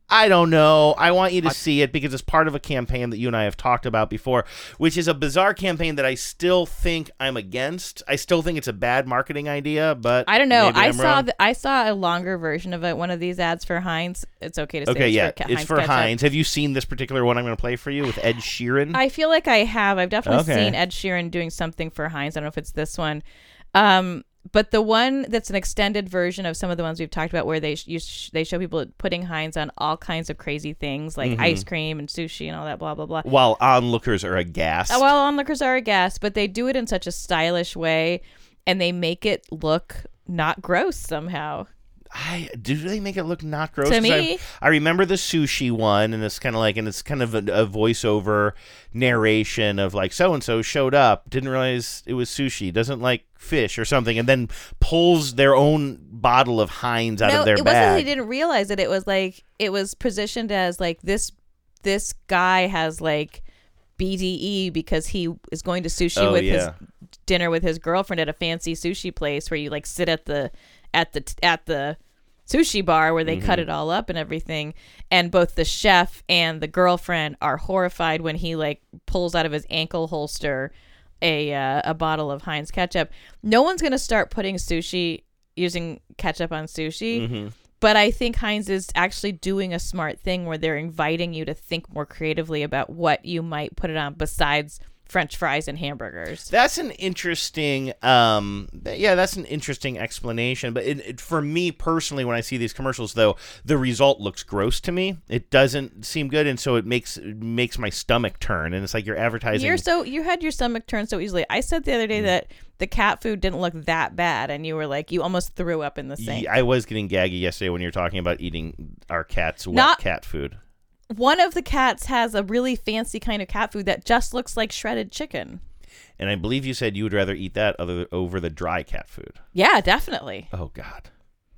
I don't know. I want you to see it because it's part of a campaign that you and I have talked about before, which is a bizarre campaign that I still think I'm against. I still think it's a bad marketing idea, but I don't know. maybe I I'm saw wrong. the, I saw a longer version of it. One of these ads for Heinz. It's okay to say. Okay, it's yeah, for Ke- it's Heinz for ketchup. Heinz. Have you seen this particular one I'm going to play for you with Ed Sheeran? I feel like I have. I've definitely Okay. seen Ed Sheeran doing something for Heinz. I don't know if it's this one. Um, but the one that's an extended version of some of the ones we've talked about where they sh- you sh- they show people putting Heinz on all kinds of crazy things like Mhm. ice cream and sushi and all that blah, blah, blah. While onlookers are aghast. Uh, Well, onlookers are aghast, but they do it in such a stylish way and they make it look not gross somehow. I, do they make it look not gross? To 'Cause me- I, I remember the sushi one, and it's kind of like, and it's kind of a, a voiceover narration of like, so and so showed up, didn't realize it was sushi, doesn't like fish or something, and then pulls their own bottle of Heinz out no, of their it wasn't that bag. they didn't realize it. It was like it was positioned as like this this guy has like B D E because he is going to sushi Oh, with yeah. his dinner with his girlfriend at a fancy sushi place where you like sit at the at the at the sushi bar where they Mm-hmm. cut it all up and everything, and both the chef and the girlfriend are horrified when he like pulls out of his ankle holster a uh, a bottle of Heinz ketchup. No one's gonna start putting sushi using ketchup on sushi. Mhm. But I think Heinz is actually doing a smart thing where they're inviting you to think more creatively about what you might put it on besides French fries and hamburgers. That's an interesting, um, th- yeah, that's an interesting explanation. But it, it, for me personally, when I see these commercials, though, the result looks gross to me. It doesn't seem good, and so it makes it makes my stomach turn. And it's like you're advertising. You're so you had your stomach turn so easily. I said the other day that the cat food didn't look that bad, and you were like, you almost threw up in the sink. Yeah, I was getting gaggy yesterday when you were talking about eating our cat's wet Not- cat food. One of the cats has a really fancy kind of cat food that just looks like shredded chicken. And I believe you said you would rather eat that other over the dry cat food. Yeah, definitely. Oh, God.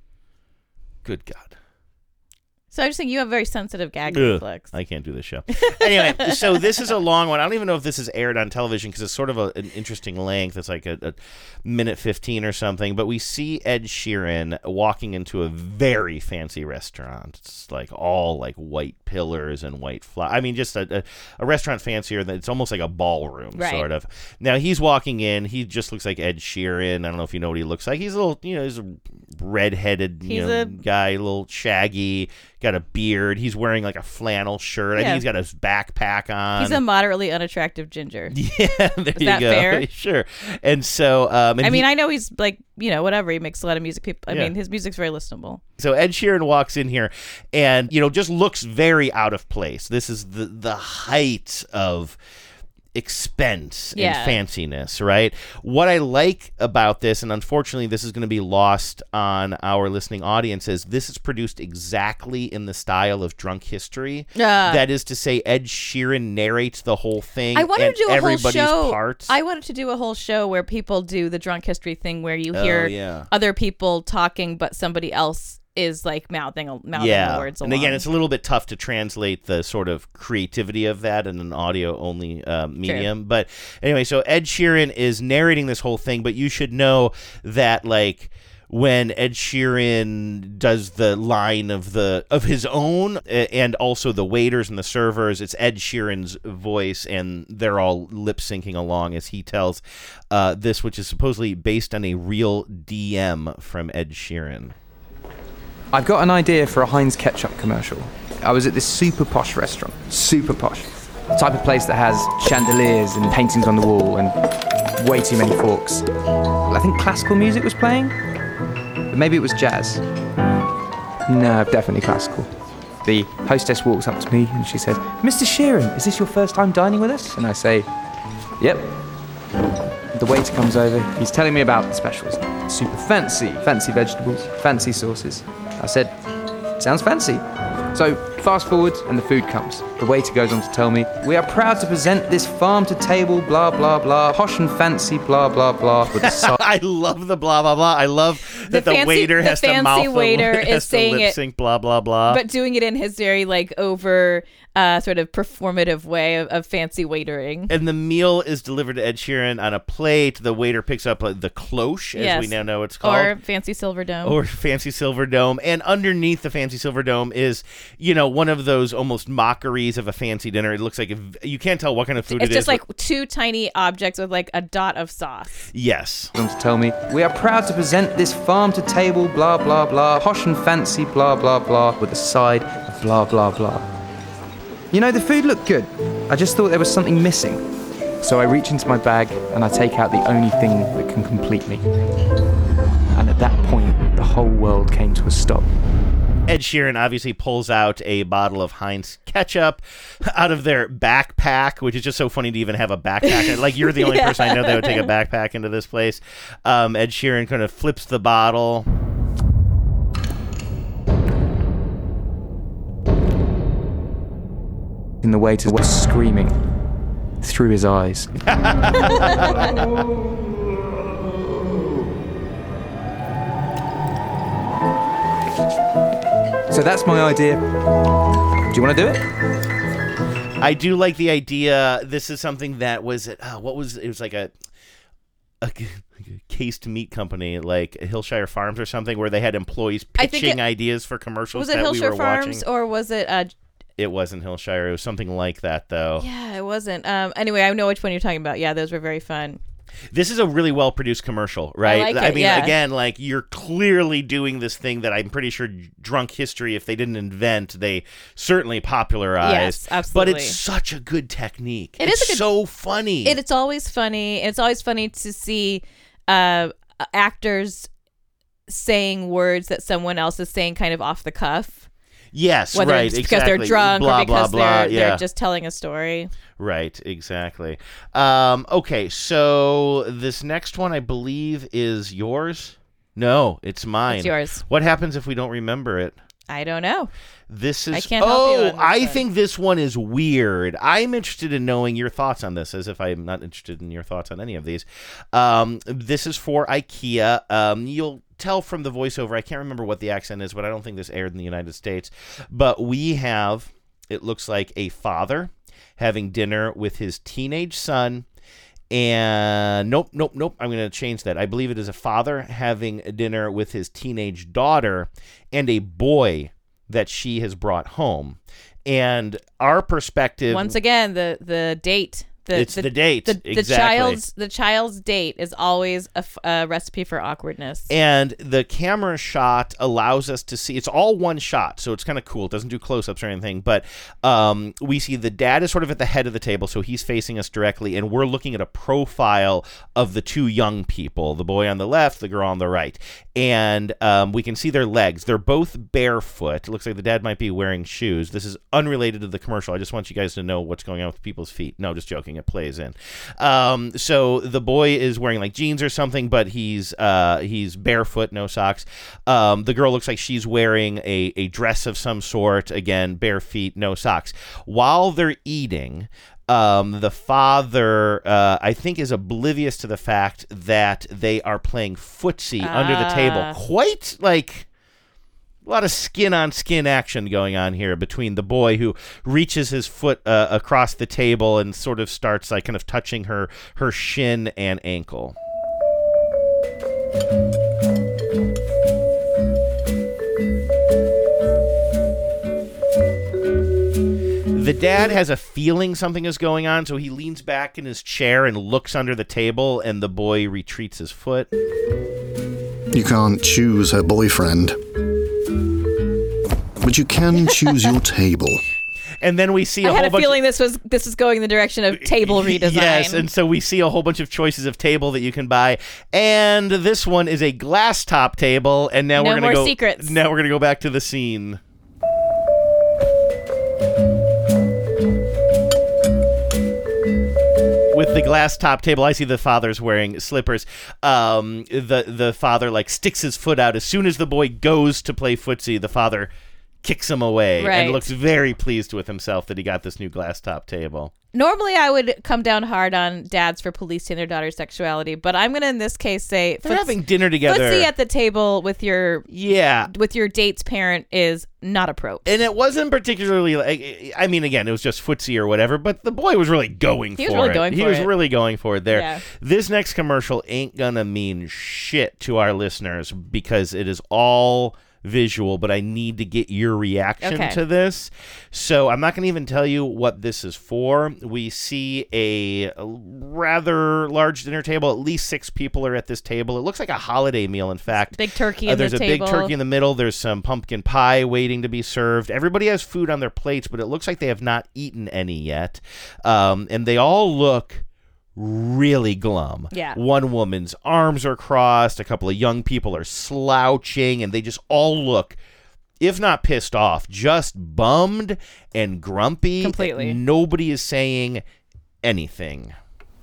Good God. So I just think you have very sensitive gag Ugh, reflex. I can't do this show. Anyway, so this is a long one. I don't even know if this is aired on television because it's sort of a, an interesting length. It's like a, a minute fifteen or something. But we see Ed Sheeran walking into a very fancy restaurant. It's like all like white pillars and white fly. I mean, just a, a, a restaurant fancier than it's almost like a ballroom, Right. sort of. Now he's walking in. He just looks like Ed Sheeran. I don't know if you know what he looks like. He's a little, you know, he's a redheaded you He's know, a- guy, a little shaggy. Got a beard. He's wearing like a flannel shirt. I Yeah. think he's got his backpack on. He's a moderately unattractive ginger. yeah, there Is you that go. fair? Sure. And so, um, and I mean, he- I know he's like, you know, whatever. He makes a lot of music. People, I Yeah. mean, his music's very listenable. So Ed Sheeran walks in here, and you know, just looks very out of place. This is the the height of expense Yeah. and fanciness, right? What I like about this, and unfortunately this is going to be lost on our listening audience, is this is produced exactly in the style of Drunk History. Ah. That is to say, Ed Sheeran narrates the whole thing. I wanted and to do a whole everybody's show. parts. I wanted to do a whole show where people do the drunk history thing, where you Oh, hear yeah. other people talking, but somebody else is like mouthing mouthing yeah. the words And along. again, it's a little bit tough to translate the sort of creativity of that in an audio only uh, medium. But anyway, so Ed Sheeran is narrating this whole thing, but you should know that like when Ed Sheeran does the line of the of his own uh, and also the waiters and the servers, it's Ed Sheeran's voice, and they're all lip syncing along as he tells uh, this, which is supposedly based on a real D M from Ed Sheeran. I've got an idea for a Heinz ketchup commercial. I was at this super posh restaurant, super posh. The type of place that has chandeliers and paintings on the wall and way too many forks. I think classical music was playing, but maybe it was jazz. No, definitely classical. The hostess walks up to me and she said, "Mister Sheeran, is this your first time dining with us?" And I say, "Yep." The waiter comes over, he's telling me about the specials. Super fancy, fancy vegetables, fancy sauces. I said, "Sounds fancy." So fast forward and the food comes. The waiter goes on to tell me, "We are proud to present this farm to table, blah, blah, blah, posh and fancy, blah, blah, blah." With the side. I love the blah blah blah. I love that the, fancy- waiter the has to fancy mouth waiter the, is has to saying lip it- sync blah blah blah. but doing it in his very like over uh, sort of performative way of, of fancy waitering. And the meal is delivered to Ed Sheeran on a plate. The waiter picks up uh, the cloche, as Yes. we now know it's called. Or fancy silver dome. Or fancy silver dome. And underneath the fancy silver dome is, you know, one of those almost mockeries of a fancy dinner. It looks like, a, you can't tell what kind of food It's it just is. like two tiny objects with like a dot of sauce. Yes. To tell me, we are proud to present this farm to table, blah, blah, blah, posh and fancy, blah, blah, blah, with a side of blah, blah, blah. You know, the food looked good. I just thought there was something missing. So I reach into my bag and I take out the only thing that can complete me. And at that point, the whole world came to a stop. Ed Sheeran obviously pulls out a bottle of Heinz ketchup out of their backpack, which is just so funny to even have a backpack. Like, you're the only Yeah. person I know that would take a backpack into this place. Um, Ed Sheeran kind of flips the bottle. And the waiter was screaming through his eyes. So that's my idea. Do you want to do it? I do like the idea. This is something that was, uh, what was, it was like a, a cased meat company, like Hillshire Farms or something, where they had employees I think pitching it- ideas for commercials Was it that we Hillshire were Farms watching. or was it? Uh, It wasn't Hillshire. It was something like that, though. yeah, it wasn't. Um, anyway, I know which one you're talking about. Yeah, those were very fun. This is a really well-produced commercial, right? like it, mean, yeah. again, like, you're clearly doing this thing that I'm pretty sure Drunk History, if they didn't invent, they certainly popularized. Yes, absolutely. But it's such a good technique. It it's is a good- so funny. It, it's always funny. It's always funny to see uh, actors saying words that someone else is saying kind of off the cuff. Yes, Whether right, it's because exactly. they're drunk Blah, or because blah, blah, they're, yeah. they're just telling a story. Right, exactly. Um, okay, so this next one, I believe, is yours? No, it's mine. It's yours. What happens if we don't remember it? I don't know. This is. I can't help you oh, on this I one. think this one is weird. I'm interested in knowing your thoughts on this, as if I'm not interested in your thoughts on any of these. Um, this is for IKEA. Um, you'll tell from the voiceover. I can't remember what the accent is, but I don't think this aired in the United States. But we have, it looks like, a father having dinner with his teenage son. And nope, nope, nope. I'm going to change that. I believe it is a father having dinner with his teenage daughter and a boy that she has brought home. And our perspective, Once again, the the date. The, It's the date, The, the exactly. child's the child's date is always a, f- a recipe for awkwardness. and the camera shot allows us to see, it's all one shot, so it's kind of cool. It doesn't do close-ups or anything, but um, we see the dad is sort of at the head of the table, so he's facing us directly, and we're looking at a profile of the two young people, the boy on the left, the girl on the right. And um, we can see their legs. They're both barefoot. It looks like the dad might be wearing shoes. This is unrelated to the commercial. I just want you guys to know what's going on with people's feet. No, just joking. It plays in. Um, so the boy is wearing like jeans or something, but he's uh, he's barefoot, no socks. Um, the girl looks like she's wearing a, a dress of some sort. Again, bare feet, no socks. While they're eating, Um, the father, uh, I think, is oblivious to the fact that they are playing footsie under the table. Ah. Quite like a lot of skin-on-skin action going on here between the boy who reaches his foot uh, across the table and sort of starts like kind of touching her her shin and ankle. The dad has a feeling something is going on, so he leans back in his chair and looks under the table, and the boy retreats his foot. You can't choose her boyfriend, but you can choose your table. And then we see a I had whole a bunch feeling this was this was going in the direction of table redesign. Yes, and so we see a whole bunch of choices of table that you can buy, and this one is a glass top table. And now No we're gonna more go. secrets. Now we're gonna go back to the scene. With the glass top table, I see the father's wearing slippers. Um, the the father like sticks his foot out as soon as the boy goes to play footsie. The father kicks him away Right. and looks very pleased with himself that he got this new glass top table. Normally, I would come down hard on dads for policing their daughter's sexuality, but I'm gonna in this case say They're having dinner together. Footsie at the table with your yeah with your date's parent is not appropriate. And it wasn't particularly like, I mean, again, it was just footsie or whatever, but the boy was really going He for was really it. going he for was it. really going for it there. Yeah. This next commercial ain't gonna mean shit to our listeners because it is all visual, but I need to get your reaction Okay. to this. So I'm not going to even tell you what this is for. We see a, a rather large dinner table. At least six people are at this table. It looks like a holiday meal, in fact. Big turkey Uh, in the there's a table. big turkey in the middle. There's some pumpkin pie waiting to be served. Everybody has food on their plates, but it looks like they have not eaten any yet. Um, and they all look really glum. Yeah. One woman's arms are crossed. A couple of young people are slouching, and they just all look, if not pissed off, just bummed and grumpy. Completely. Nobody is saying anything.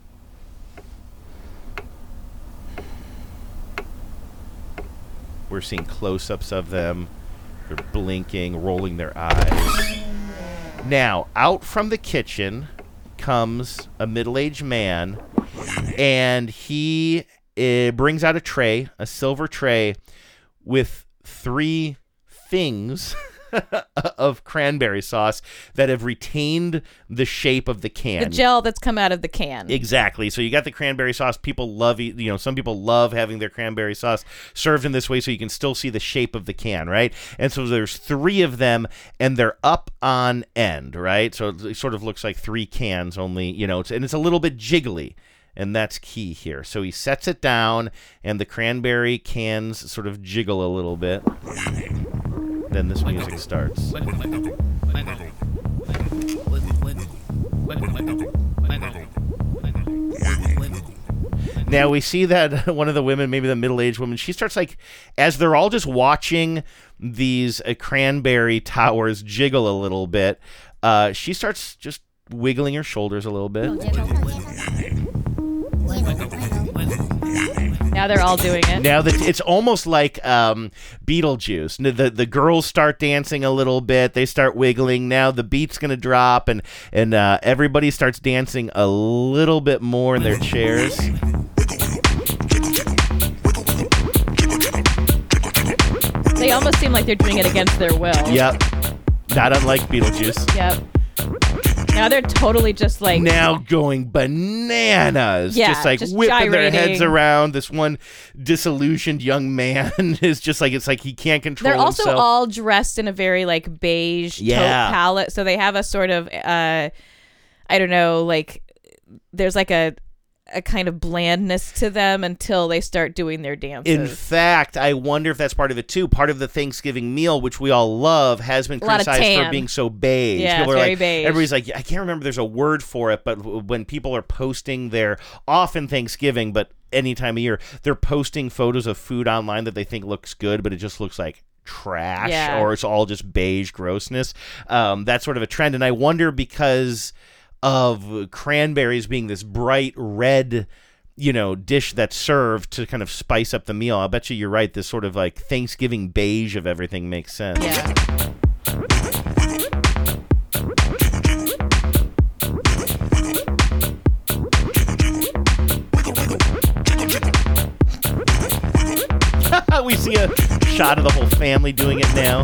We're seeing close-ups of them. They're blinking, rolling their eyes. Now, out from the kitchen comes a middle-aged man, and he uh, brings out a tray, a silver tray, with three things of cranberry sauce that have retained the shape of the can. The gel that's come out of the can. Exactly. So you got the cranberry sauce. People love, eat- you know, some people love having their cranberry sauce served in this way so you can still see the shape of the can, right? And so there's three of them, and they're up on end, right? So it sort of looks like three cans only, you know, it's, and it's a little bit jiggly. And that's key here. So he sets it down, and the cranberry cans sort of jiggle a little bit. Then this music starts. Now we see that one of the women, maybe the middle-aged woman, she starts like, as they're all just watching these uh, cranberry towers jiggle a little bit, uh, she starts just wiggling her shoulders a little bit. Now they're all doing it. Now that it's almost like um, Beetlejuice. The, the the girls start dancing a little bit. They start wiggling. Now the beat's gonna drop, and and uh, everybody starts dancing a little bit more in their chairs. They almost seem like they're doing it against their will. Yep. Not unlike Beetlejuice. Yep. Now they're totally just like Now going bananas. Yeah, just like just whipping their heads gyrating. around. This one disillusioned young man is just like, it's like he can't control they're also himself. all dressed in a very like beige Yeah. taupe palette, so they have a sort of uh, I don't know, like there's like a a kind of blandness to them until they start doing their dances. In fact, I wonder if that's part of it too. Part of the Thanksgiving meal, which we all love, has been A lot of criticized for tan. being so beige. Yeah, People it's are very like, beige. Everybody's like, I can't remember. There's a word for it, but w- when people are posting their, often Thanksgiving, but any time of year, they're posting photos of food online that they think looks good, but it just looks like trash, Yeah. or it's all just beige grossness. Um, that's sort of a trend, and I wonder because of cranberries being this bright red, you know, dish that's served to kind of spice up the meal. I'll bet you you're right. This sort of like Thanksgiving beige of everything makes sense. Yeah. We see a shot of the whole family doing it now.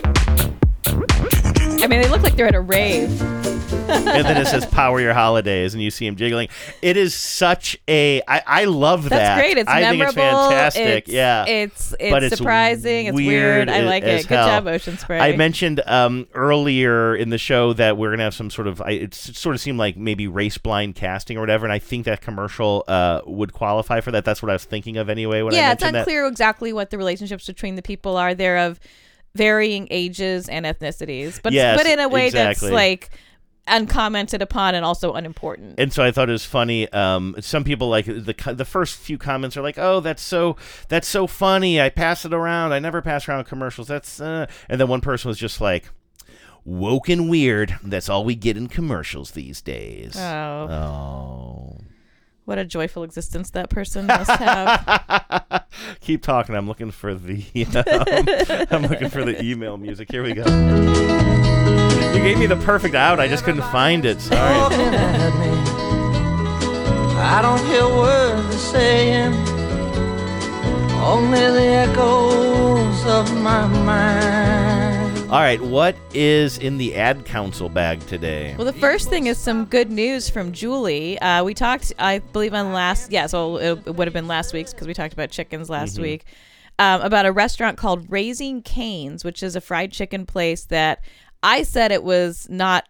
I mean, they look like they're at a rave. And then it says "Power Your Holidays," and you see him jiggling. It is such a. I, I love that. That's great. It's I memorable. think it's fantastic. It's, yeah, it's it's But it's surprising. It's weird. I as- like as it. Good hell. job, Ocean Spray. I mentioned um, earlier in the show that we're gonna have some sort of. I, it sort of seemed like maybe race blind casting or whatever, and I think that commercial uh, would qualify for that. That's what I was thinking of anyway. When I yeah, it's mentioned that. unclear exactly what the relationships between the people are. They're of varying ages and ethnicities, but Yes, but in a way exactly. that's like uncommented upon and also unimportant. And so I thought it was funny. Um, some people like the co- the first few comments are like, "Oh, that's so that's so funny. I pass it around. I never pass around commercials. That's," uh... and then one person was just like, "Woke and weird. That's all we get in commercials these days." Oh. Oh. What a joyful existence that person must have. Keep talking. I'm looking for the um, I'm looking for the email music. Here we go. You gave me the perfect out. I just couldn't find it. Sorry. I don't hear words they're saying, only the echoes of my mind. All right, what is in the ad council bag today? Well, the first thing is some good news from Julie. Uh, we talked, I believe, on last, yeah, so it, it would have been last week's because we talked about chickens last Mm-hmm. week, um, about a restaurant called Raising Cane's, which is a fried chicken place that I said it was not,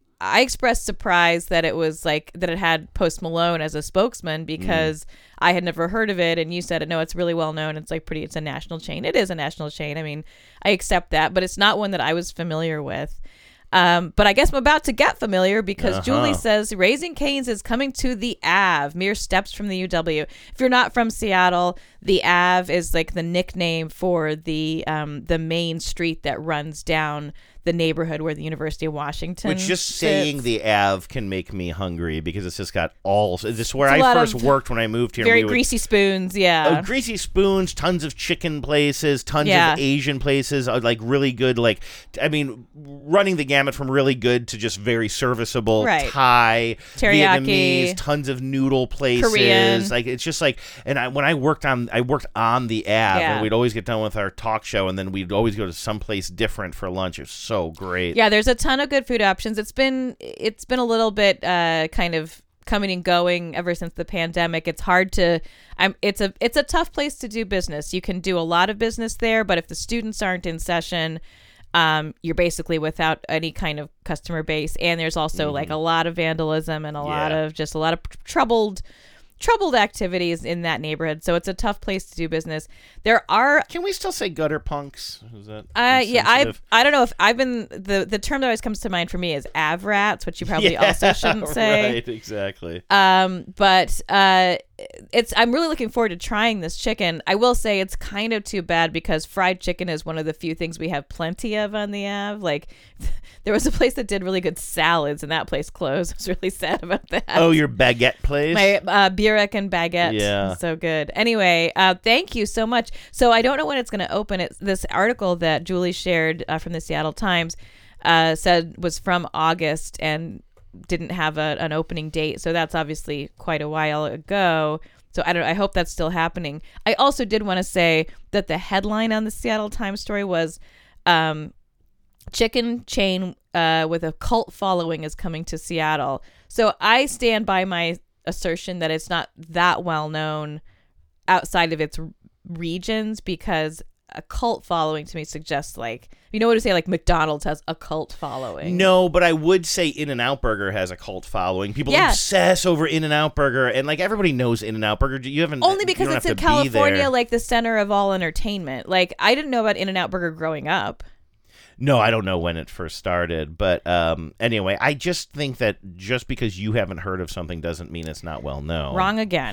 I expressed surprise that it was like, that it had Post Malone as a spokesman because mm. I had never heard of it. And you said, no, it's really well known. It's like pretty, it's a national chain. It is a national chain. I mean, I accept that, but it's not one that I was familiar with. Um, but I guess I'm about to get familiar because Uh-huh. Julie says Raising Cane's is coming to the Ave, mere steps from the U W. If you're not from Seattle, the Ave is like the nickname for the um, the main street that runs down the neighborhood where the University of Washington Which just sits. saying the Ave can make me hungry because it's just got all. This is where It's a I lot first of worked when I moved here. Very We would- greasy spoons, yeah. Oh, greasy spoons, tons of chicken places, tons Yeah. of Asian places, uh, like really good, like, I mean, running the gamut from really good to just very serviceable, Right. Thai, Teriyaki. Vietnamese, tons of noodle places. Korean. Like, it's just like, and I when I worked on, I worked on the Ave, Yeah. and we'd always get done with our talk show, and then we'd always go to someplace different for lunch. It was so great. Yeah, there's a ton of good food options. It's been it's been a little bit uh, kind of coming and going ever since the pandemic. It's hard to I'm it's a it's a tough place to do business. You can do a lot of business there, but if the students aren't in session, um, you're basically without any kind of customer base. And there's also Mm-hmm. like a lot of vandalism and a lot Yeah. of just a lot of troubled troubled activities in that neighborhood. So it's a tough place to do business. There are Can we still say gutter punks? Is that Uh, yeah, I insensitive? I don't know if I've been the the term that always comes to mind for me is avrats, which you probably Yeah, also shouldn't say. Right, exactly. Um, but uh, it's I'm really looking forward to trying this chicken. I will say it's kind of too bad because fried chicken is one of the few things we have plenty of on the Ave. Like there was a place that did really good salads, and that place closed. I was really sad about that. Oh, your baguette place? My uh, Burek and baguette. Yeah. So good. Anyway, uh, thank you so much. So I don't know when it's going to open. It's this article that Julie shared uh, from the Seattle Times uh, said was from August and didn't have a, an opening date. So that's obviously quite a while ago. So I don't. I hope that's still happening. I also did want to say that the headline on the Seattle Times story was um, chicken chain uh, with a cult following is coming to Seattle. So I stand by my assertion that it's not that well known outside of its r- regions because a cult following to me suggests like, you know what to say, like McDonald's has a cult following. No, but I would say In-N-Out Burger has a cult following. People Yeah. obsess over In-N-Out Burger, and like everybody knows In-N-Out Burger. You haven't Only you because don't it's have in to be there. California, like the center of all entertainment. Like I didn't know about In-N-Out Burger growing up. No, I don't know when it first started, but um, anyway, I just think that just because you haven't heard of something doesn't mean it's not well known. Wrong again.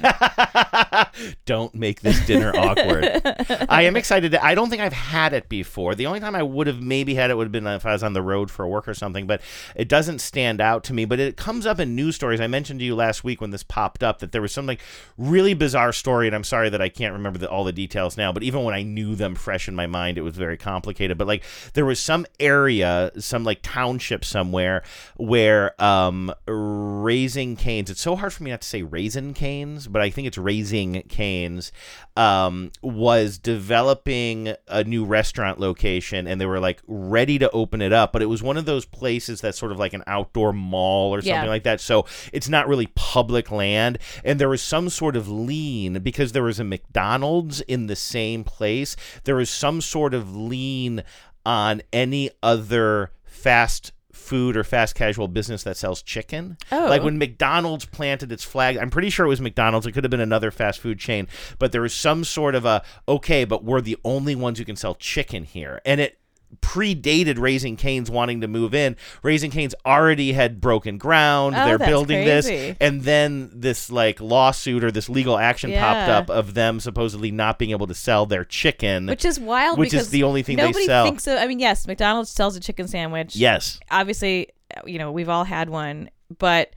Don't make this dinner awkward. I am excited. To, I don't think I've had it before. The only time I would have maybe had it would have been if I was on the road for work or something, but it doesn't stand out to me. But it comes up in news stories. I mentioned to you last week when this popped up that there was some like really bizarre story, and I'm sorry that I can't remember the, all the details now, but even when I knew them fresh in my mind, it was very complicated. But like there was some area, some like township somewhere where um, Raising Cane's, it's so hard for me not to say Raisin Cane's, but I think it's Raising Cane's, um, was developing a new restaurant location, and they were like ready to open it up, but it was one of those places that's sort of like an outdoor mall or something Yeah. like that, so it's not really public land, and there was some sort of lien because there was a McDonald's in the same place. There was some sort of lien on any other fast food or fast casual business that sells chicken. Oh. Like when McDonald's planted its flag, I'm pretty sure it was McDonald's. It could have been another fast food chain, but there was some sort of a, okay, but we're the only ones who can sell chicken here. And it predated Raising Cane's wanting to move in. Raising Cane's already had broken ground. Oh, They're that's building crazy. this. And then this like lawsuit or this legal action popped Yeah. up of them supposedly not being able to sell their chicken. Which is wild Which because is the only thing they nobody sell. thinks of. I mean, yes, McDonald's sells a chicken sandwich. Yes. Obviously, you know, we've all had one, but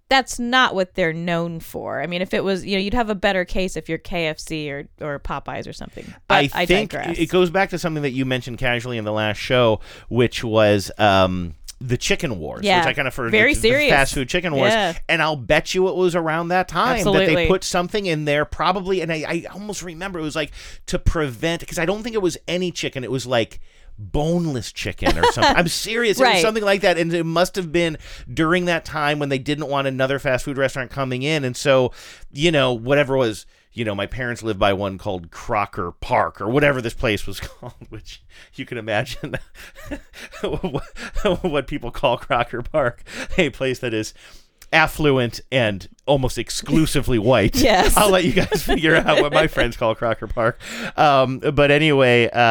that's not what they're known for. I mean, if it was, you know, you'd have a better case if you're K F C or, or Popeyes or something. But I, I think digress. It goes back to something that you mentioned casually in the last show, which was um, the chicken wars, yeah. which I kind of referred Very to serious. the fast food chicken wars. Yeah. And I'll bet you it was around that time Absolutely. that they put something in there, probably. And I, I almost remember it was like to prevent, because I don't think it was any chicken. It was like boneless chicken or something. I'm serious. It Right. was something like that. And it must have been during that time when they didn't want another fast food restaurant coming in. And so, you know, whatever was, you know, my parents lived by one called Crocker Park or whatever this place was called, which you can imagine what people call Crocker Park, a place that is affluent and almost exclusively white. Yes. I'll let you guys figure out what my friends call Crocker Park. Um, but anyway, uh,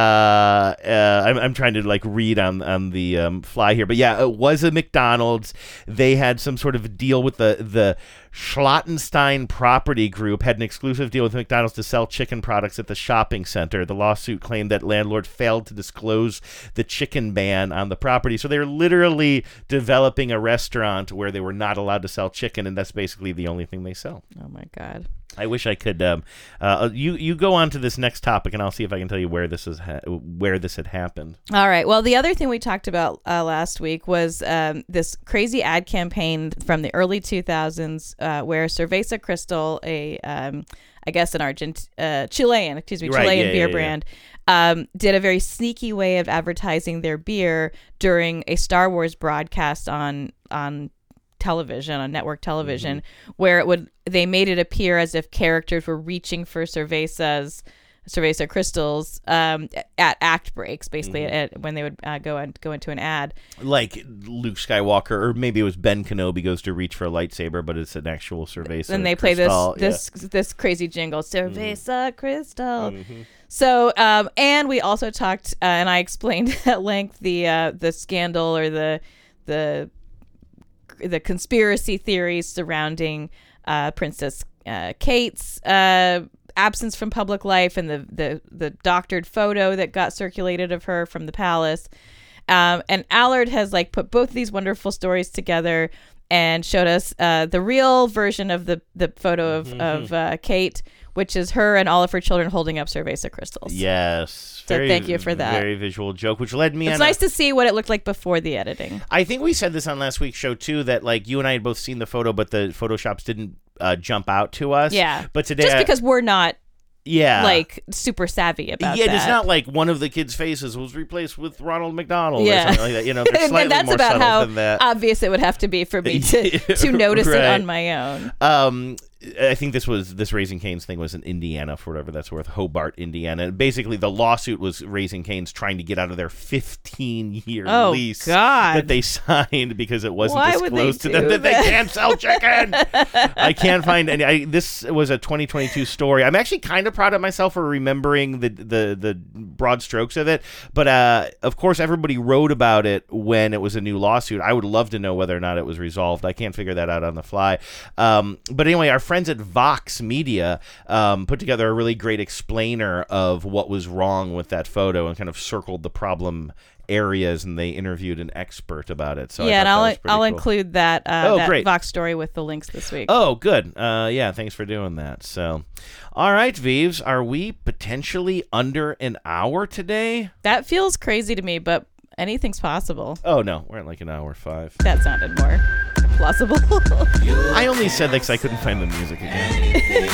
uh, I'm, I'm trying to like read on on the um, fly here. But yeah, it was a McDonald's. They had some sort of deal with the the Schlottenstein Property Group had an exclusive deal with McDonald's to sell chicken products at the shopping center. The lawsuit claimed that landlord failed to disclose the chicken ban on the property. So they're literally developing a restaurant where they were not allowed to sell chicken, and that's basically the only thing they sell. Oh my God. I wish I could. Um, uh, you you go on to this next topic, and I'll see if I can tell you where this is ha- where this had happened. All right. Well, the other thing we talked about uh, last week was um, this crazy ad campaign from the early two thousands, uh, where Cerveza Cristal, a um, I guess an Argent uh, Chilean, excuse me, Right, Chilean yeah, beer yeah, yeah. brand, um, did a very sneaky way of advertising their beer during a Star Wars broadcast on on. television on network television, mm-hmm. where it would they made it appear as if characters were reaching for cervezas cerveza crystals um at act breaks, basically, mm-hmm. at, when they would uh, go and go into an ad, like Luke Skywalker, or maybe it was Ben Kenobi goes to reach for a lightsaber, but it's an actual cerveza and they crystal. play this this this crazy jingle, cerveza mm-hmm. crystal. Mm-hmm. So, um, and we also talked, uh, and I explained at length the uh, the scandal or the the the conspiracy theories surrounding uh, Princess uh, Kate's uh, absence from public life, and the, the the doctored photo that got circulated of her from the palace. Um, and Allard has like put both of these wonderful stories together and showed us uh, the real version of the the photo of, mm-hmm. of uh, Kate, which is her and all of her children holding up cerveza crystals. Yes. So very, thank you for that. Very visual joke, which led me It's on nice a, to see what it looked like before the editing. I think we said this on last week's show, too, that like you and I had both seen the photo, but the Photoshops didn't uh, jump out to us. Yeah. But today... Just because we're not... Yeah, like super savvy about yeah, that. it's not like one of the kids' faces was replaced with Ronald McDonald yeah. or something like that. You know, they're slightly and that's more about subtle how than that. Obvious it would have to be for me to to notice right. it on my own. Um, I think this was this Raising Cane's thing was in Indiana, for whatever that's worth, Hobart, Indiana. And basically, the lawsuit was Raising Cane's trying to get out of their fifteen-year oh, lease God. that they signed because it wasn't Why disclosed to would they them do that they can't sell chicken. I can't find any. I, this was a twenty twenty-two story. I'm actually kind of proud of myself for remembering the the the broad strokes of it. But uh, of course, everybody wrote about it when it was a new lawsuit. I would love to know whether or not it was resolved. I can't figure that out on the fly. Um, but anyway, our friends at Vox Media um, put together a really great explainer of what was wrong with that photo and kind of circled the problem areas, and they interviewed an expert about it. So yeah, and I'll I'll cool. include that uh, oh, that great. Vox story with the links this week. Oh, good. Uh, yeah, thanks for doing that. So, all right, Vives, are we potentially under an hour today? That feels crazy to me, but anything's possible. Oh no, we're at like an hour five. That sounded more plausible. I only said that because I couldn't find the music again.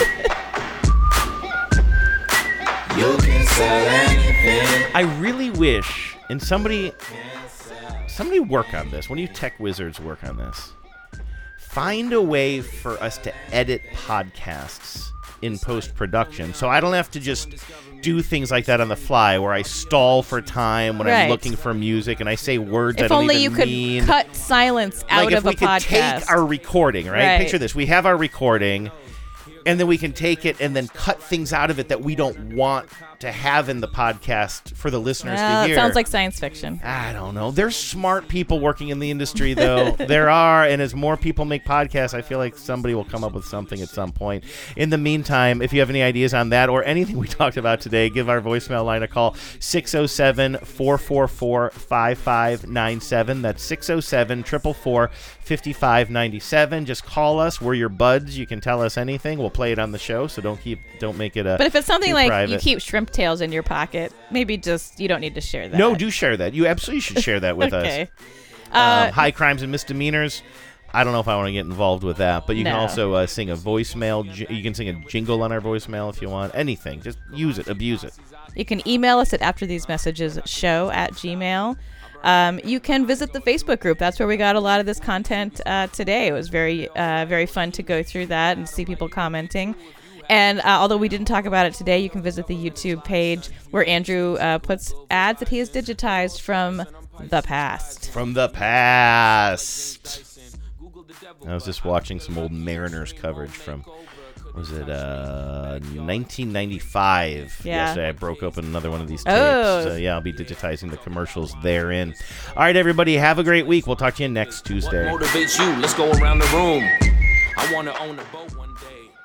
You can sell anything. I really wish, and somebody, somebody work on this. One of you tech wizards work on this. Find a way for us to edit podcasts in post-production, so I don't have to just do things like that on the fly, where I stall for time when right. I'm looking for music and I say words if I don't only even you could mean. cut silence out like of if we a podcast. could take our recording, right? right? Picture this: we have our recording. and then we can take it and then cut things out of it that we don't want to have in the podcast for the listeners Well, to it hear. sounds like science fiction. I don't know. There's smart people working in the industry, though. There are, and as more people make podcasts, I feel like somebody will come up with something at some point. In the meantime, if you have any ideas on that or anything we talked about today, give our voicemail line a call, six oh seven, four four four, five five nine seven. That's six oh seven, four four four, five five nine seven. Just call us. We're your buds. You can tell us anything. We'll play it on the show, so don't keep, don't make it a But if it's something like private. you keep shrimp tails in your pocket, maybe just you don't need to share that. No, do share that. You absolutely should share that with okay. us. Uh, Um, high crimes and misdemeanors. I don't know if I want to get involved with that, but you can No. also uh, sing a voicemail. J- you can sing a jingle on our voicemail if you want. Anything. Just use it. Abuse it. You can email us at after these messages show at gmail. Um, you can visit the Facebook group. That's where we got a lot of this content uh, today. It was very, uh, very fun to go through that and see people commenting. And uh, although we didn't talk about it today, you can visit the YouTube page where Andrew uh, puts ads that he has digitized from the past. From the past. I was just watching some old Mariners coverage from, was it uh, nineteen ninety-five? Yeah. Yesterday I broke open another one of these tapes. Oh. So yeah, I'll be digitizing the commercials therein. All right, everybody, have a great week. We'll talk to you next Tuesday. What motivates you? Let's go around the room. I want to own a boat one day.